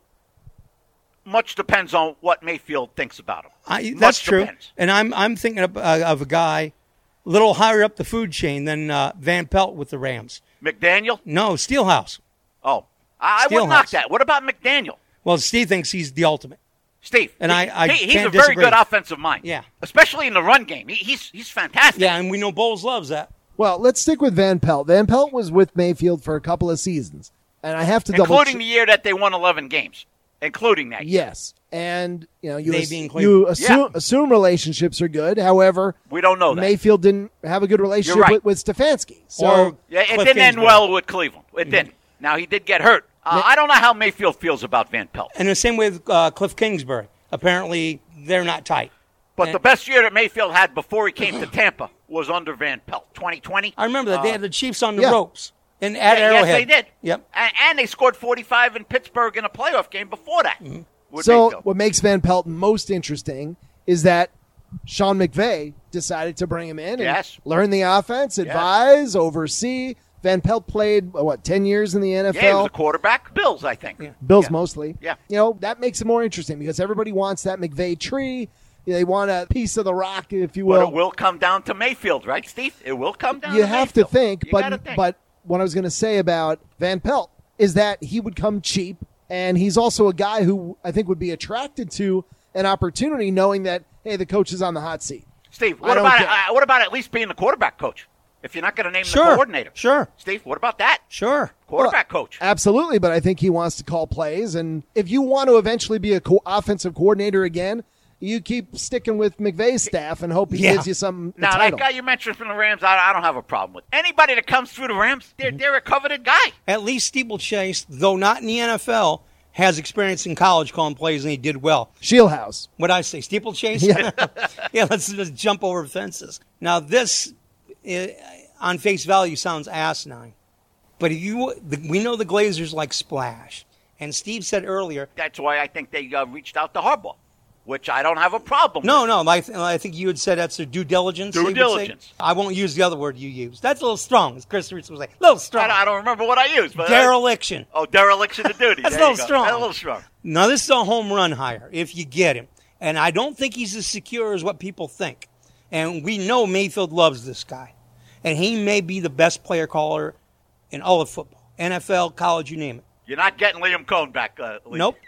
much depends on what Mayfield thinks about him. I, Much that's true. depends. And I'm I'm thinking of, uh, of a guy a little higher up the food chain than uh, Van Pelt with the Rams. McDaniel? No, Steelhouse. Oh, I, I would Steelhouse. knock that. What about McDaniel? Well, Steve thinks he's the ultimate. Steve, And he- I- I he- he's can't a very disagree. good offensive mind. Yeah. Especially in the run game. He, he's he's fantastic. Yeah, and we know Bowles loves that. Well, let's stick with Van Pelt. Van Pelt was with Mayfield for a couple of seasons, and I have to double Including check. the year that they won eleven games. Including that year. Yes, and you know you They ass- being you Cleveland. assume, Yeah. assume relationships are good. However, We don't know that. Mayfield didn't have a good relationship right. with, with Stefanski. So Or Yeah, it Cliff didn't end Kingsbury. well with Cleveland. It didn't. Now, he did get hurt. Uh, I don't know how Mayfield feels about Van Pelt. And the same with uh, Cliff Kingsbury. Apparently, they're not tight. But And- the best year that Mayfield had before he came to Tampa was under Van Pelt, twenty twenty. I remember that they had the Chiefs on the yeah. ropes and at Yeah, Arrowhead. yes, they did. Yep. And, and they scored forty-five in Pittsburgh in a playoff game before that. Mm-hmm. with So Mayfield. what makes Van Pelt most interesting is that Sean McVay decided to bring him in and Yes. learn the offense, advise, oversee. Van Pelt played, what, ten years in the N F L? Yeah, he was a quarterback. Bills, I think. Yeah. Bills Yeah. mostly. Yeah. You know, that makes it more interesting because everybody wants that McVay tree. They want a piece of the rock, if you But will. it will come down to Mayfield, right, Steve? It will come down you to have to Mayfield. think, You but gotta think. but what I was going to say about Van Pelt is that he would come cheap, and he's also a guy who I think would be attracted to an opportunity, knowing that hey, the coach is on the hot seat. Steve, I what don't about care. uh, what about at least being the quarterback coach? If you're not going to name Sure. the coordinator, Sure. Steve, what about that? Sure. Quarterback coach. Absolutely, but I think he wants to call plays, and if you want to eventually be a co- offensive coordinator again, you keep sticking with McVay's staff and hope he Yeah. gives you some Now, that title. guy you mentioned from the Rams, I, I don't have a problem with. Anybody that comes through the Rams, they're, they're a coveted guy. At least Steeplechase, though not in the N F L, has experience in college calling plays, and he did well. Shieldhouse. What I say, Steeplechase? Yeah. yeah, let's just jump over fences. Now, this, uh, on face value, sounds asinine. But if you, the, we know the Glazers like splash. And Steve said earlier, That's why I think they uh, reached out to Harbaugh, which I don't have a problem no, with. no, I, th- I think you had said that's their due diligence. Due they would say. diligence. I won't use the other word you used. That's a little strong, as Chris Reese was saying. A little strong. I, don't- I don't remember what I used. But Dereliction. Oh, dereliction of duty. That's a There you little go. strong. That's a little strong. Now, this is a home run hire if you get him. And I don't think he's as secure as what people think. And we know Mayfield loves this guy. And he may be the best player caller in all of football. N F L, college, you name it. You're not getting Liam Cohn back. Uh, Lee. Nope.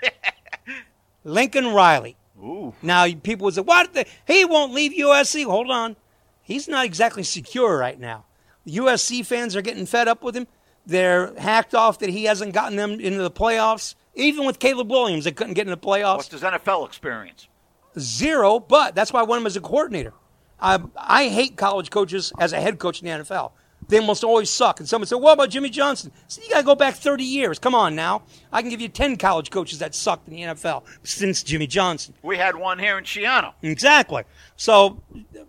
Lincoln Riley. Ooh. Now, people would say, what? The, he won't leave U S C. Hold on. He's not exactly secure right now. U S C fans are getting fed up with him. They're hacked off that he hasn't gotten them into the playoffs. Even with Caleb Williams, they couldn't get in the playoffs. What's his N F L experience? Zero, but that's why I want him as a coordinator. I, I hate college coaches as a head coach in the N F L. They almost always suck. And someone said, what about Jimmy Johnson? So you got to go back thirty years. Come on now. I can give you ten college coaches that sucked in the N F L since Jimmy Johnson. We had one here in Shiano. Exactly. So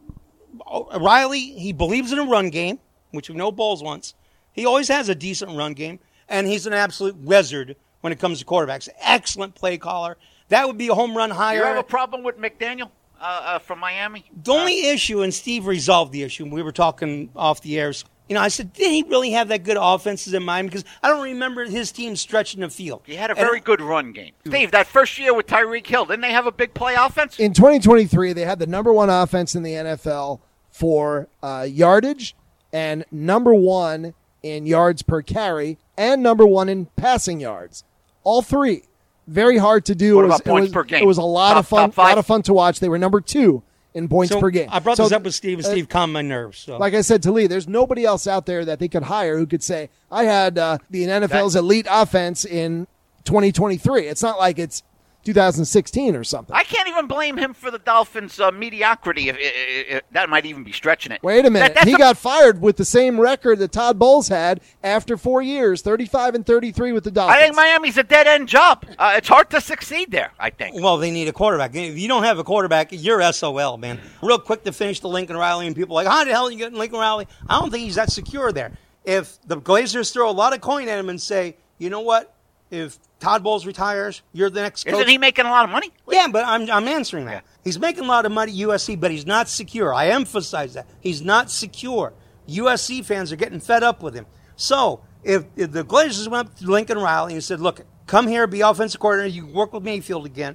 uh, Riley, he believes in a run game, which we know Bowles wants. He always has a decent run game, and he's an absolute wizard when it comes to quarterbacks. Excellent play caller. That would be a home run hire. You have a problem with McDaniel uh, uh, from Miami? The only issue, and Steve resolved the issue, we were talking off the airs. You know, I said, did he really have that good offenses in Miami? Because I don't remember his team stretching the field. He had a And- very good run game. Steve, that first year with Tyreek Hill, didn't they have a big play offense? In twenty twenty-three, they had the number one offense in the N F L for uh, yardage and number one in yards per carry and number one in passing yards. All three. Very hard to do. What it was, about points it was, per game? It was a lot Top- of fun. top five? lot of fun to watch. They were number two in points so per game. I brought so, this up with Steve, and Steve uh, calmed my nerves. So. Like I said to Lee, there's nobody else out there that they could hire who could say, I had uh, the N F L's that, elite offense in twenty twenty-three. It's not like it's two thousand sixteen or something. I can't even blame him for the Dolphins' uh, mediocrity. If, if, if, that might even be stretching it. Wait a minute. That, he a- got fired with the same record that Todd Bowles had after four years, thirty-five and thirty-three with the Dolphins. I think Miami's a dead-end job. Uh, it's hard to succeed there, I think. Well, they need a quarterback. If you don't have a quarterback, you're S O L, man. Real quick to finish the Lincoln Riley, and people are like, how the hell are you getting Lincoln Riley? I don't think he's that secure there. If the Glazers throw a lot of coin at him and say, you know what, if Todd Bowles retires, you're the next coach. Isn't he making a lot of money? Yeah, but I'm I'm answering that. Yeah. He's making a lot of money at U S C, but he's not secure. I emphasize that. He's not secure. U S C fans are getting fed up with him. So if, if the Glazers went up to Lincoln Riley and said, look, come here, be offensive coordinator, you work with Mayfield again.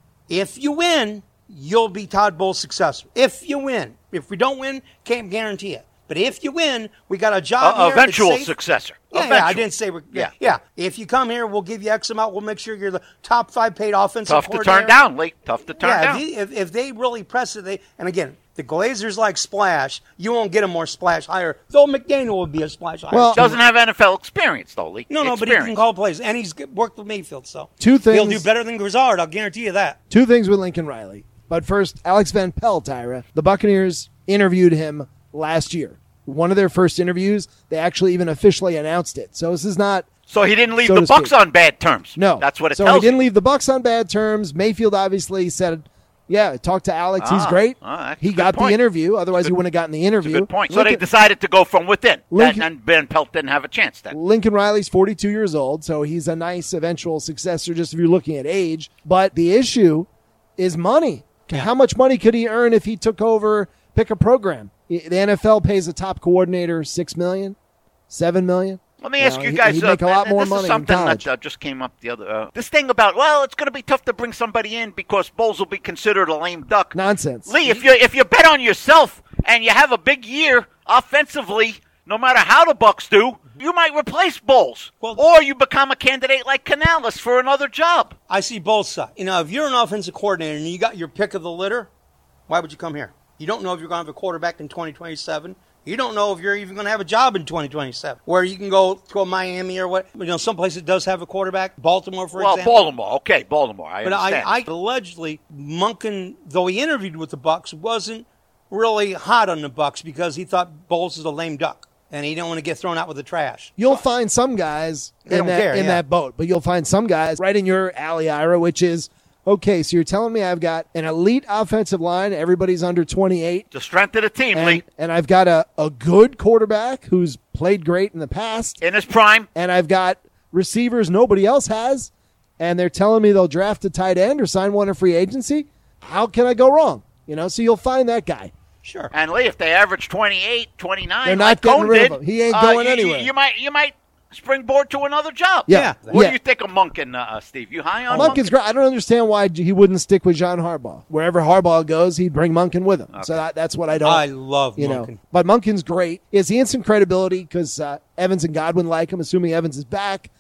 If you win, you'll be Todd Bowles' successor. If you win. If we don't win, can't guarantee it. But if you win, we got a job Uh, here. eventual It's safe. successor. Yeah, Eventual. yeah, I didn't say we're, yeah. Yeah. yeah. If you come here, we'll give you X amount. We'll make sure you're the top five paid offensive Tough to coordinator. turn down, Lee. Tough to turn yeah, down. If, he, if, if they really press it, they and again, the Glazers like splash. You won't get a more splash hire. Though McDaniel would be a splash hire. Well, Doesn't have N F L experience, though, Lee. no, no, but he Experience. can call plays, and he's worked with Mayfield, so Two things. he'll do better than Grizzard. I'll guarantee you that. Two things with Lincoln Riley. But first, Alex Van Pelt, Tyra. The Buccaneers interviewed him last year. One of their first interviews, they actually even officially announced it. So this is not... So he didn't leave so the to Bucks speak. on bad terms. No. That's what it so tells he didn't you. leave the Bucks on bad terms. Mayfield obviously said, yeah, talk to Alex. He's Ah, great. ah, that's a he good got the point. interview. Otherwise, he wouldn't have gotten the interview. Good point. So Lincoln, they decided to go from within. Lincoln- and, and Ben Pelt didn't have a chance then. Lincoln Riley's forty-two years old, so he's a nice eventual successor just if you're looking at age. But the issue is money. How much money could he earn if he took over, pick a program? The N F L pays a top coordinator six million dollars, seven million dollars. Let me You ask know, you he- guys. he'd uh, make a lot and more this money is in something college. that uh, just came up the other. Uh, this thing about well, it's going to be tough to bring somebody in because Bowles will be considered a lame duck. Nonsense. Lee, if you if you bet on yourself and you have a big year offensively, no matter how the Bucks do, you might replace Bowles, Well- or you become a candidate like Canales for another job. I see both sides. You know, if you're an offensive coordinator and you got your pick of the litter, why would you come here? You don't know if you're going to have a quarterback in twenty twenty-seven. You don't know if you're even going to have a job in twenty twenty-seven, where you can go to a Miami or what, you know, someplace that does have a quarterback, Baltimore, for Well, example. Baltimore, okay, Baltimore. I But I, understand. I allegedly, Monken, though he interviewed with the Bucks, wasn't really hot on the Bucks because he thought Bowles is a lame duck, and he didn't want to get thrown out with the trash. You'll find some guys They in don't that care, in yeah. that boat, but you'll find some guys right in your alley, Ira, which is, okay, so you're telling me I've got an elite offensive line, everybody's under twenty-eight, the strength of the team, and, Lee, and I've got a, a good quarterback who's played great in the past, in his prime. and I've got receivers nobody else has, and they're telling me they'll draft a tight end or sign one in free agency. How can I go wrong? You know, so you'll find that guy. Sure. And Lee, if they average twenty-eight, twenty-nine, They're not like getting Cone rid of did, him. He ain't uh, going you, anywhere. You, you might, you might springboard to another job. Yeah. What yeah. do you think of Monken, uh, Steve? You high on Monken's Monken? great. I don't understand why he wouldn't stick with John Harbaugh. Wherever Harbaugh goes, he'd bring Monken with him. So that, that's what I don't. I love you Monken. know. But Monken's great. Is he instant credibility because uh, Evans and Godwin like him, assuming Evans is back,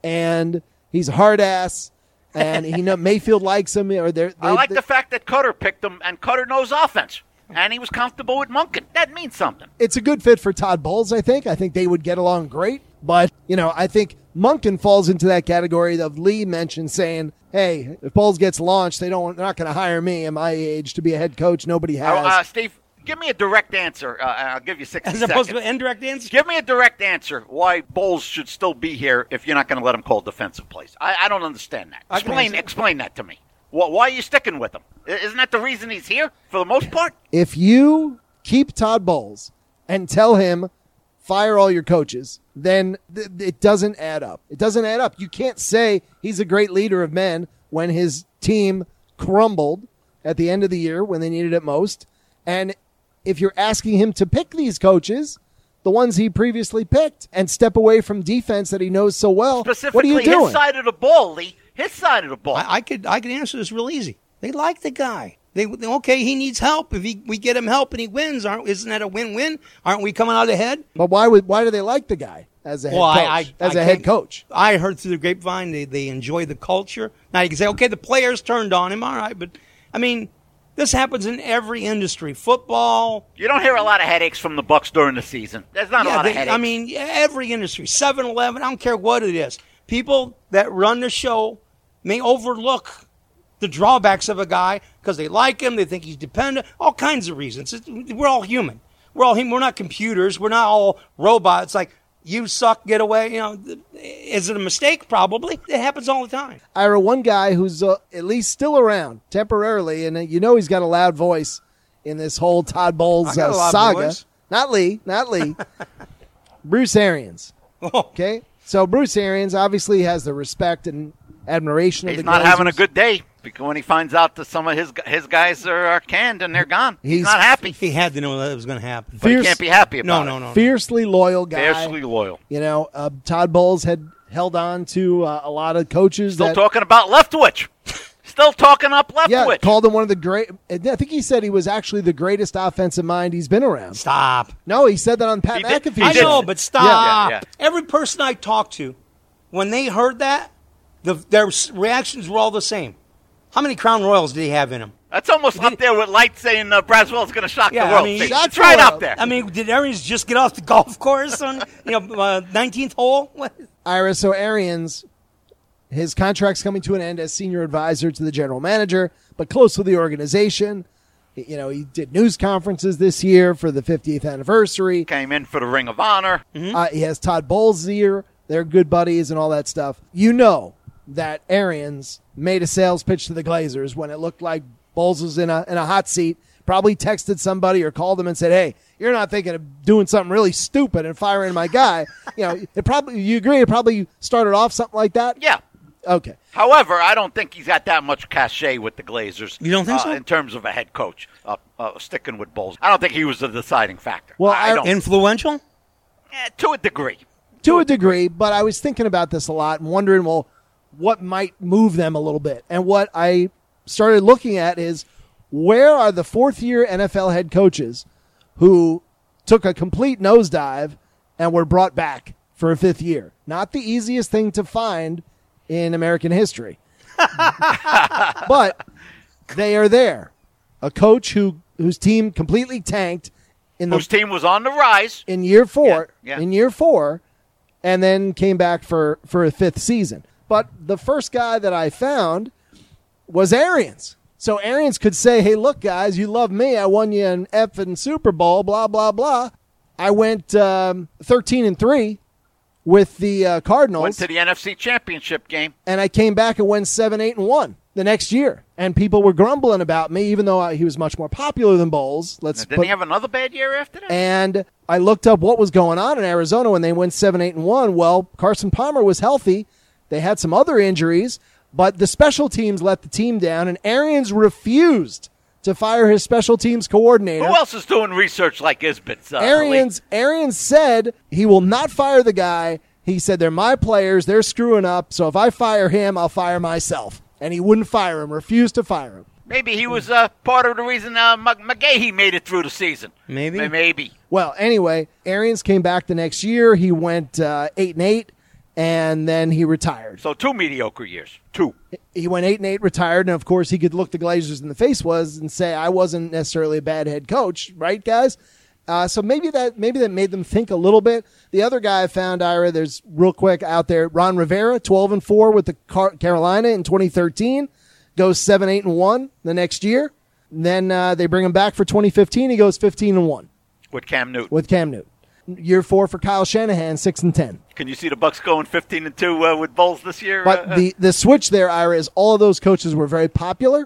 and he's a hard ass, and he know Mayfield likes him. Or they're, they I like they- the fact that Cutter picked him, and Cutter knows offense, and he was comfortable with Monken. That means something. It's a good fit for Todd Bowles. I think. I think they would get along great. But you know, I think Monken falls into that category of Lee mentioned saying, "Hey, if Bowles gets launched, they don't. They're not going to hire me at my age to be a head coach. Nobody has." Uh, uh, Steve, give me a direct answer. Uh, I'll give you sixty As seconds. opposed to an indirect answer? Give me a direct answer why Bowles should still be here if you're not going to let him call defensive plays. I, I don't understand that. I can Explain, answer. explain that to me. Why, why are you sticking with him? I- Isn't that the reason he's here for the most part? If you keep Todd Bowles and tell him fire all your coaches, then th- it doesn't add up. It doesn't add up. You can't say he's a great leader of men when his team crumbled at the end of the year when they needed it most. And if you're asking him to pick these coaches, the ones he previously picked, and step away from defense that he knows so well, what are Specifically, you doing? his side of the ball, Lee. His side of the ball. I, I could I could answer this real easy. They like the guy. They okay. He needs help. If he, we get him help and he wins, aren't isn't that a win-win? Aren't we coming out ahead? But why would why do they like the guy as a head Well, coach? I- I- as I a head can't- coach. I heard through the grapevine they they enjoy the culture. Now you can say, okay, the players turned on him. All right, but I mean, This happens in every industry. Football. You don't hear a lot of headaches from the Bucs during the season. There's not yeah, a lot they, of headaches. I mean, every industry. seven eleven, I don't care what it is. People that run the show may overlook the drawbacks of a guy because they like him, they think he's dependent, all kinds of reasons. It's, we're all human. We're all human. We're not computers. We're not all robots. Like, you suck, get away. You know, is it a mistake? Probably. It happens all the time. Ira, one guy who's uh, at least still around temporarily, and uh, you know he's got a loud voice in this whole Todd Bowles uh, saga. Voice. Not Lee, not Lee. Bruce Arians. Oh. Okay, so Bruce Arians obviously has the respect and admiration he's of the He's not Glazers. having a good day because when he finds out that some of his his guys are, are canned and they're gone, he's, he's not happy. He had to know that it was going to happen. But Fierce, he can't be happy about no, it. No, no, Fiercely loyal guy. Fiercely loyal. You know, uh, Todd Bowles had held on to uh, a lot of coaches. Still that, talking about Leftwich. Still talking up Leftwich. Yeah, called him one of the great. I think he said he was actually the greatest offensive mind he's been around. Stop. No, he said that on Pat he McAfee. Did, I did. know, but stop. Yeah, yeah, yeah. Every person I talked to, when they heard that, the, their reactions were all the same. How many Crown Royals did he have in him? That's almost did up there with Light saying uh, Braswell's going to shock yeah, the world. I mean, it's right world. up there. I mean, did Arians just get off the golf course on you know uh, nineteenth hole? What? Ira, so Arians, his contract's coming to an end as senior advisor to the general manager, but close to the organization. You know, he did news conferences this year for the fiftieth anniversary. Came in for the Ring of Honor. Mm-hmm. Uh, he has Todd Bowles here. They're good buddies and all that stuff. You know that Arians made a sales pitch to the Glazers when it looked like Bowles was in a in a hot seat, probably texted somebody or called them and said, hey, you're not thinking of doing something really stupid and firing my guy. You know, it probably, you agree, it probably started off something like that? Yeah. Okay. However, I don't think he's got that much cachet with the Glazers. You don't think uh, so? In terms of a head coach, uh, uh, sticking with Bowles. I don't think he was the deciding factor. Well, I, I don't. Influential? Eh, to a degree. To a degree, but I was thinking about this a lot and wondering, well, what might move them a little bit? And what I started looking at is, where are the fourth-year N F L head coaches who took a complete nosedive and were brought back for a fifth year? Not the easiest thing to find in American history. But they are there. A coach who whose team completely tanked in the Whose team was on the rise. in year four, Yeah, yeah. in year four, and then came back for, for a fifth season. But the first guy that I found was Arians. So Arians could say, hey, look, guys, you love me. I won you an effing Super Bowl, blah, blah, blah. I went um, thirteen and three with the uh, Cardinals. Went to the N F C Championship game. And I came back and went seven, eight, and one the next year. And people were grumbling about me, even though I, he was much more popular than Bowles. Let's Didn't put, he have another bad year after that? And I looked up what was going on in Arizona when they went seven, eight, and one. Well, Carson Palmer was healthy. They had some other injuries, but the special teams let the team down, and Arians refused to fire his special teams coordinator. Who else is doing research like Isbit's? Uh, Arians, Arians said he will not fire the guy. He said, they're my players. They're screwing up. So if I fire him, I'll fire myself. And he wouldn't fire him, refused to fire him. Maybe he was uh, part of the reason uh, McGahee made it through the season. Maybe. Maybe. Well, anyway, Arians came back the next year. He went uh, eight and eight, and then he retired. So two mediocre years. Two. He went eight and eight, retired, and of course he could look the Glazers in the face was and say, I wasn't necessarily a bad head coach, right, guys? Uh, so maybe that maybe that made them think a little bit. The other guy I found, Ira, there's real quick out there, Ron Rivera, twelve and four with the Car- Carolina in twenty thirteen, goes seven, eight, and one the next year. And then uh, they bring him back for twenty fifteen. He goes fifteen and one With Cam Newton. with Cam Newton. Year four for Kyle Shanahan, six and ten. Can you see the Bucs going fifteen and two uh, with Bowles this year? But uh, the, the switch there, Ira, is all of those coaches were very popular,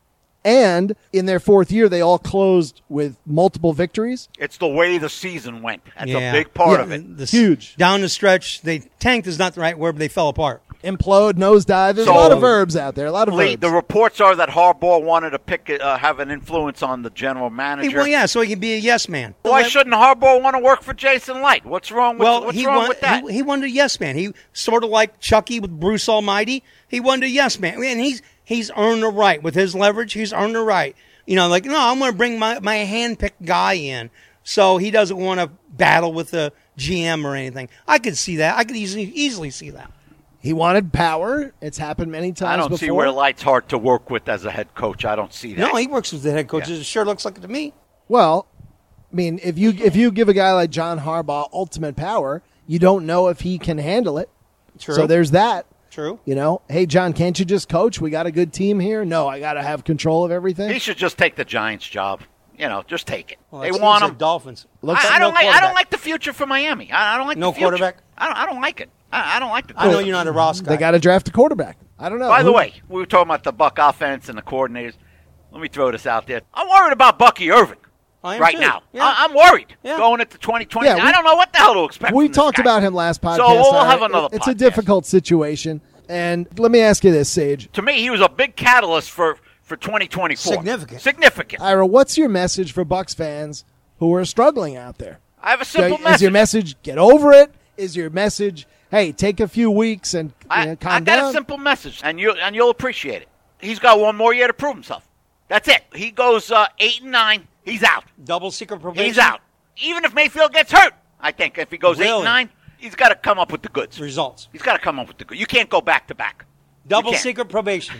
and in their fourth year, they all closed with multiple victories. It's the way the season went. That's Yeah. a big part Yeah. of it. The s- Huge. Down the stretch, they tanked is not the right word, but they fell apart. Implode, nosedive. There's So- a lot of verbs out there. A lot of Lee, verbs. the reports are that Harbaugh wanted to pick, uh, have an influence on the general Hey, manager. well, yeah, so he can be a yes man. Why shouldn't Harbaugh want to work for Jason Light? What's wrong with, Well, what's he, wrong won, with that? he he wanted a yes man. He sort of like Chucky with Bruce Almighty. He wanted a yes man, and he's he's earned the right with his leverage. He's earned the right. You know, like no, I'm going to bring my my handpicked guy in, so he doesn't want to battle with the G M or anything. I could see that. I could easily easily see that. He wanted power. It's happened many times I don't before. see where Light's hard to work with as a head coach. I don't see that. No, he works with the head coaches. Yeah. It sure looks like it to me. Well, I mean, if you if you give a guy like John Harbaugh ultimate power, you don't know if he can handle it. True. So there's that. True. You know, hey, John, can't you just coach? We got a good team here. No, I got to have control of everything. He should just take the Giants job. You know, just take it. Well, they it want seems him. like Dolphins. Looks I, like I don't no like. I don't quarterback. like the future for Miami. I, I don't like No the future. quarterback? I don't. I don't like it. I, I don't like the. I know you're not a Ross guy. They got to draft a quarterback. I don't know. By the Who- way, we were talking about the Buck offense and the coordinators. Let me throw this out there. I'm worried about Bucky Irving I am right too. now. Yeah. I, I'm worried Yeah. going into twenty twenty. Yeah, we- I don't know what the hell to expect. we from this talked guy. about him last podcast. So we'll All have right. another It's a podcast. difficult situation. And let me ask you this, Sage. To me, he was a big catalyst for for twenty twenty-four. Significant. Significant. Ira, what's your message for Bucks fans who are struggling out there? I have a simple Is message. your message, get over it? Is your message, hey, take a few weeks and you I, know, calm I got down? a simple message, and you and you'll appreciate it. He's got one more year to prove himself. That's it. He goes uh, eight and nine. He's out. Double secret probation. He's out. Even if Mayfield gets hurt, I think if he goes eight Really? and nine, he's got to come up with the goods. Results. He's got to come up with the goods. You can't go back to back. Double can't. secret probation.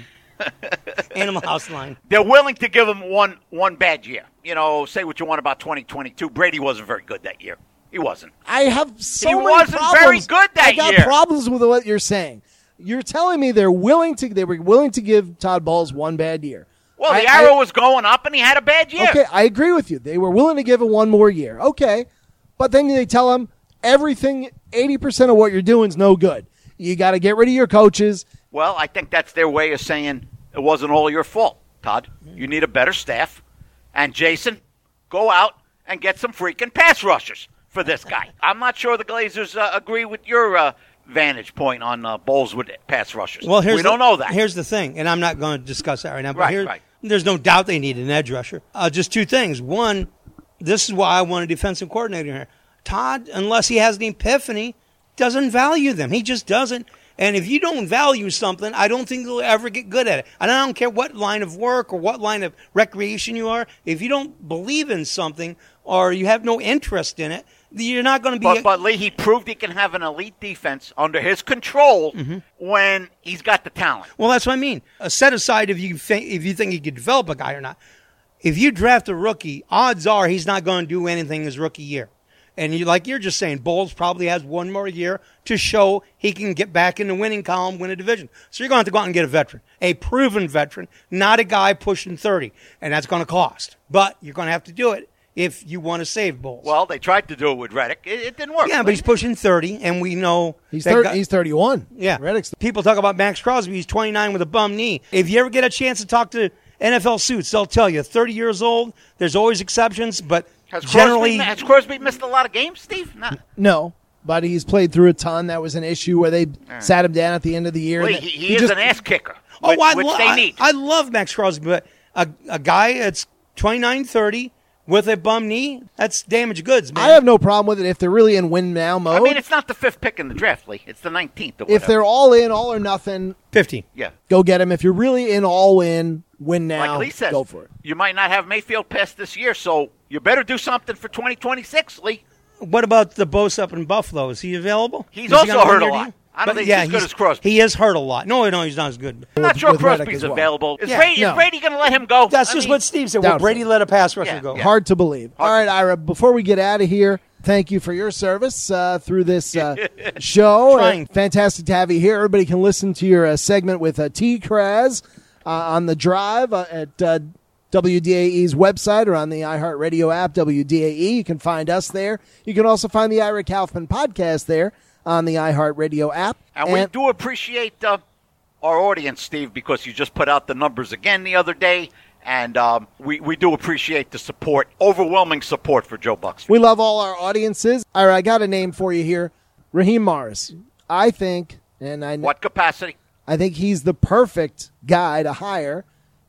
Animal House line. They're willing to give him one one bad year. You know, say what you want about twenty twenty-two. Brady wasn't very good that year. He wasn't. I have so He many wasn't problems. very good that I got year. problems with what you're saying. You're telling me they're willing to they were willing to give Todd Bowles one bad year. Well, the I- arrow I- was going up, and he had a bad year. Okay, I agree with you. They were willing to give him one more year. Okay. But then they tell him everything, eighty percent of what you're doing is no good. You got to get rid of your coaches. Well, I think that's their way of saying it wasn't all your fault, Todd. You need a better staff. And, Jason, go out and get some freaking pass rushers for this guy. I'm not sure the Glazers uh, agree with your uh, vantage point on uh, Bowles with pass rushers. Well, here's we the, don't know that. Here's the thing, and I'm not going to discuss that right now. But Right, here, right. there's no doubt they need an edge rusher. Uh, just two things. One, this is why I want a defensive coordinator here. Todd, unless he has an epiphany, doesn't value them. He just doesn't. And if you don't value something, I don't think you'll ever get good at it. And I don't care what line of work or what line of recreation you are. If you don't believe in something or you have no interest in it, you're not going to be. But, but Lee, he proved he can have an elite defense under his control Mm-hmm. when he's got the talent. Well, that's what I mean. Uh, set aside if you think, if you think he could develop a guy or not. If you draft a rookie, odds are he's not going to do anything his rookie year. And you, like you're just saying, Bowles probably has one more year to show he can get back in the winning column, win a division. So you're going to have to go out and get a veteran, a proven veteran, not a guy pushing thirty. And that's going to cost. But you're going to have to do it if you want to save Bowles. Well, they tried to do it with Reddick. It, it didn't work. yeah, but he's pushing thirty, and we know He's that thirty, guy- he's thirty-one. Yeah. Reddick's People talk about Max Crosby. He's twenty-nine with a bum knee. If you ever get a chance to talk to N F L suits, they'll tell you thirty years old, there's always exceptions, but Has generally. Crosby, has Crosby missed a lot of games, Steve? No. No, but he's played through a ton. That was an issue where they sat him down at the end of the year. Lee, That- he, he, is just- an ass kicker, oh, which, I, which lo- they I, need. I love Max Crosby, but a, a guy that's twenty-nine, thirty with a bum knee, that's damaged goods, man. I have no problem with it if they're really in win now mode. I mean, it's not the fifth pick in the draft, Lee. It's the nineteenth. Or if whatever. they're all in, all or nothing, fifty. yeah, go get him. If you're really in, all in, win now, like Lee says, go for it. you might not have Mayfield pass this year, so you better do something for twenty twenty-six, Lee. What about the Bosa up in Buffalo? Is he available? He's Is he also got hurt a one-year lot. deal? I don't But think yeah, he's as good he's- as Crosby. He is hurt a lot. No, no, he's not as good. I'm not With- sure with Reddick Crosby's as well. available. Is, Yeah, Brady, no. is Brady going to let him go? That's I just mean, what Steve said. Will doubtful. Brady let a pass rusher Yeah, go? yeah. Hard to believe. Hard All to right, Ira, before we get out of here, thank you for your service uh, through this uh, show. Trying. Uh, fantastic to have you here. Everybody can listen to your uh, segment with uh, T. Kraz uh, on the drive uh, at uh, W D A E's website or on the iHeartRadio app, W D A E. You can find us there. You can also find the Ira Kaufman podcast there on the iHeartRadio app. And, we do appreciate uh, our audience, Steve, because you just put out the numbers again the other day. And um, we, we do appreciate the support, overwhelming support for Joe Bucks. We love all our audiences. All right, I got a name for you here. Raheem Morris. I think, and I What capacity? I think he's the perfect guy to hire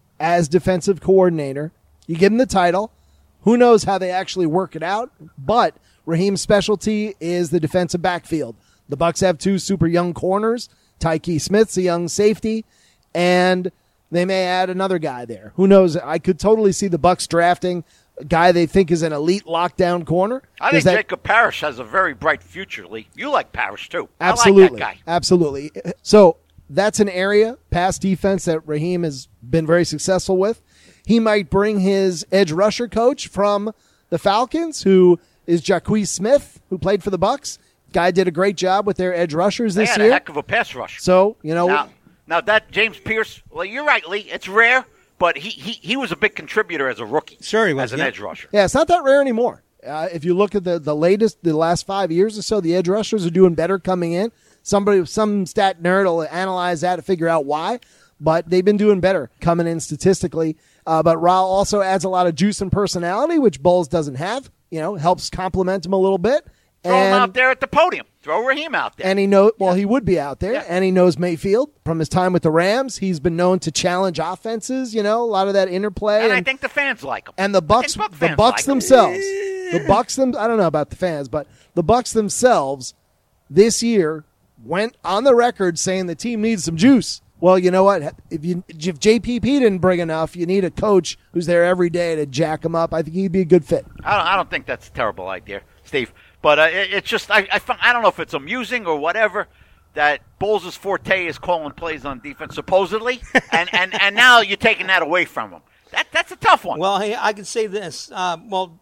as defensive coordinator. You give him the title. Who knows how they actually work it out? But Raheem's specialty is the defensive backfield. The Bucks have two super young corners. Tyke Smith's a young safety, and they may add another guy there. Who knows? I could totally see the Bucks drafting a guy they think is an elite lockdown corner. I think that, Jacob Parrish has a very bright future, Lee. You like Parrish, too. Absolutely. I like that guy. Absolutely. So that's an area, pass defense, that Raheem has been very successful with. He might bring his edge rusher coach from the Falcons, who is Jacquez Smith, who played for the Bucs. Guy did a great job with their edge rushers this they had year. a heck of a pass rush. So, you know. Now, now that James Pierce, well, you're right, Lee. It's rare, but he, he, he was a big contributor as a rookie. Sure he was, As an yeah. edge rusher. Yeah, it's not that rare anymore. Uh, if you look at the, the latest, the last five years or so, the edge rushers are doing better coming in. Somebody, some stat nerd will analyze that to figure out why, but they've been doing better coming in statistically. Uh, but Raul also adds a lot of juice and personality, which Bowles doesn't have. You know, helps complement him a little bit. Throw and, him out there at the podium. Throw Raheem out there. And he know well, he would be out there, Yeah. and he knows Mayfield from his time with the Rams. He's been known to challenge offenses. You know, a lot of that interplay. and, and I think the fans like him. And the Bucks, Buck the fans Bucks like him. themselves, the Bucks them. I don't know about the fans, but the Bucks themselves this year went on the record saying the team needs some juice. Well, you know what? If you if J P P didn't bring enough, you need a coach who's there every day to jack him up. I think he'd be a good fit. I don't, I don't think that's a terrible idea, Steve. But uh, it, it's just I, I I don't know if it's amusing or whatever that Bowles' forte is calling plays on defense supposedly, and, and, and now you're taking that away from him. That that's a tough one. Well, hey, I could say this. Uh, well,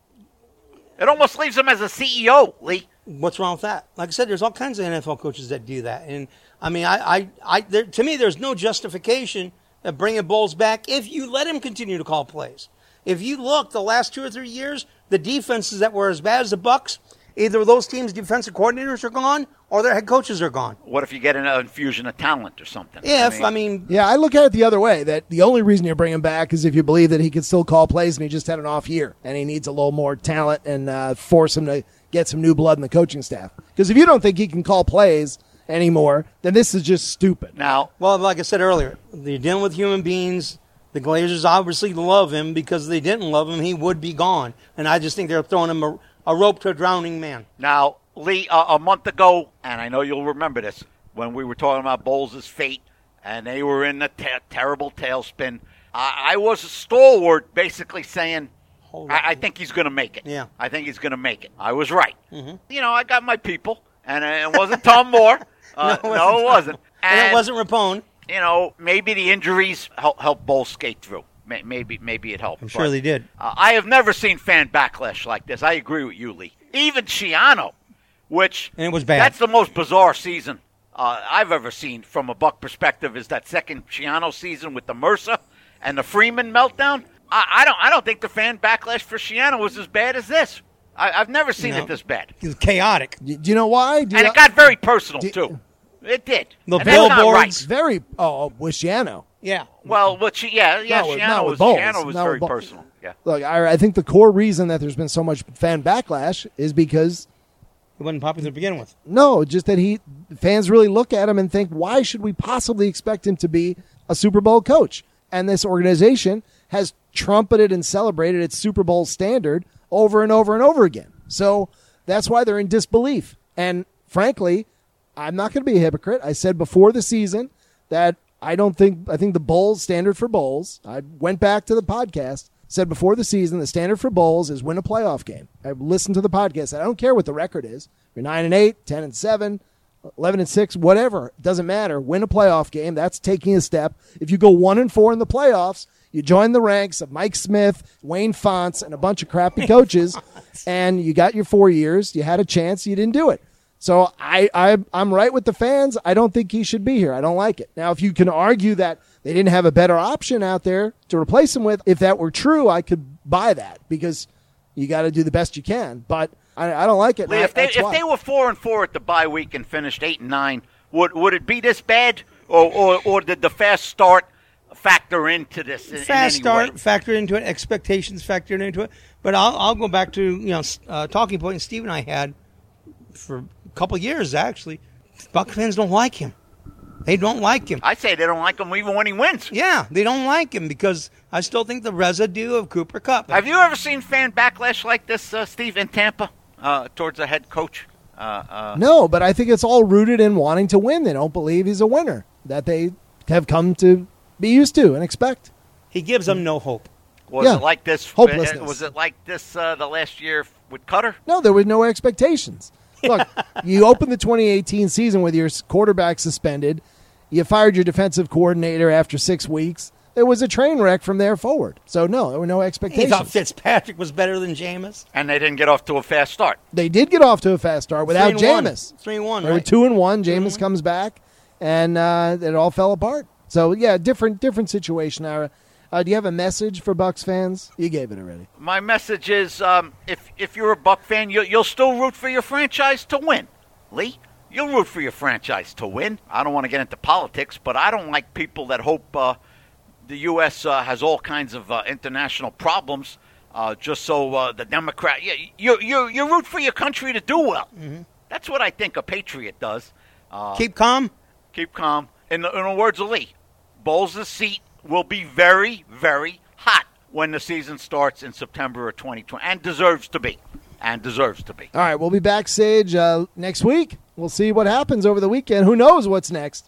it almost leaves him as a C E O, Lee. what's wrong with that? Like I said, there's all kinds of N F L coaches that do that, and I mean, I, I, I there, to me, there's no justification of bringing Bowles back if you let him continue to call plays. If you look the last two or three years, the defenses that were as bad as the Bucks, either those teams' defensive coordinators are gone or their head coaches are gone. What if you get an infusion of talent or something? If I mean, Yeah, I look at it the other way, that the only reason you bring him back is if you believe that he can still call plays and he just had an off year and he needs a little more talent and uh, force him to get some new blood in the coaching staff. Because if you don't think he can call plays anymore, then this is just stupid. now, well, like I said earlier, they're dealing with human beings. The Glazers obviously love him because if they didn't love him, he would be gone. And I just think they're throwing him a, a rope to a drowning man. now, Lee, uh, a month ago, and I know you'll remember this, when we were talking about Bowles' fate, and they were in a te- terrible tailspin, I, I was a stalwart, basically saying, Hold on. I, I think he's going to make it. Yeah. I think he's going to make it. I was right. Mm-hmm. You know, I got my people, and it wasn't Tom Moore. Uh, No, it no, it wasn't. And, it wasn't Rapone. You know, maybe the injuries help, help Bowles skate through. May- Maybe, maybe it helped. I'm sure they did. Uh, I have never seen fan backlash like this. I agree with you, Lee. Even Schiano, which And it was bad. That's the most bizarre season uh, I've ever seen from a Buck perspective. Is that second Schiano season with the Mercer and the Freeman meltdown? I, I don't. I don't think the fan backlash for Schiano was as bad as this. I, I've never seen No. it this bad, He was chaotic. Do you know why? Do you and know- it got very personal Do- too. It did. The And that's not billboards. right. very oh with Shiano. Yeah. Well, what she, yeah, yeah, Not with- Schiano not with was Bowles. Schiano was Not with very Bowles. personal. Yeah. Look, I, I think the core reason that there's been so much fan backlash is because He wasn't popular to begin with. no, just that he fans really look at him and think, why should we possibly expect him to be a Super Bowl coach? And this organization has trumpeted and celebrated its Super Bowl standard over and over and over again. So that's why they're in disbelief. And frankly, I'm not going to be a hypocrite. I said before the season that I don't think, I think the Bowles standard for Bowles, I went back to the podcast, said before the season, the standard for Bowles is win a playoff game. I listened to the podcast. I don't care what the record is. You're nine and eight, ten and seven, eleven and six, whatever. It doesn't matter. Win a playoff game. That's taking a step. If you go one and four in the playoffs, you join the ranks of Mike Smith, Wayne Fonts, and a bunch of crappy coaches, and you got your four years. You had a chance. You didn't do it. So I, I, I'm right with the fans. I don't think he should be here. I don't like it. Now, if you can argue that they didn't have a better option out there to replace him with, if that were true, I could buy that because you got to do the best you can. But I, I don't like it. Lee, I- if they that's if why. they were four and four at the bye week and finished eight and nine, would would it be this bad, or or, or did the fast start factor into this? In, Fast in any start way? factored into it, expectations factored into it. But I'll, I'll go back to you know uh, talking point Steve and I had for a couple of years actually. Buck fans don't like him. They don't like him. I say they don't like him even when he wins. Yeah, they don't like him because I still think the residue of Cooper Kupp. Have you ever seen fan backlash like this, uh, Steve, in Tampa uh, towards a head coach? Uh, uh, No, but I think it's all rooted in wanting to win. They don't believe he's a winner that they have come to be used to and expect. He gives them no hope. Was Yeah. it like this? Hopelessness. Was it like this uh, the last year with Cutter? No, there were no expectations. Look, you opened the twenty eighteen season with your quarterback suspended. You fired your defensive coordinator after six weeks. It was a train wreck from there forward. So, no, there were no He expectations. thought Fitzpatrick was better than Jameis. And they didn't get off to a fast start. They did get off to a fast start without Three and one. Jameis. Three and one, They were right? two and one. Jameis comes back, and uh, it all fell apart. So, yeah, different different situation, Ira. Uh, do you have a message for Bucs fans? You gave it already. My message is, um, if if you're a Buck fan, you, you'll still root for your franchise to win. Lee, you'll root for your franchise to win. I don't want to get into politics, but I don't like people that hope uh, the U S Uh, has all kinds of uh, international problems uh, just so uh, the Democrat. Yeah, you you you root for your country to do well. Mm-hmm. That's what I think a patriot does. Uh, Keep calm. Keep calm. In the, in the words of Lee, Bowles' seat will be very, very hot when the season starts in September of twenty twenty, and deserves to be. And deserves to be. All right, we'll be backstage uh, next week. We'll see what happens over the weekend. Who knows what's next?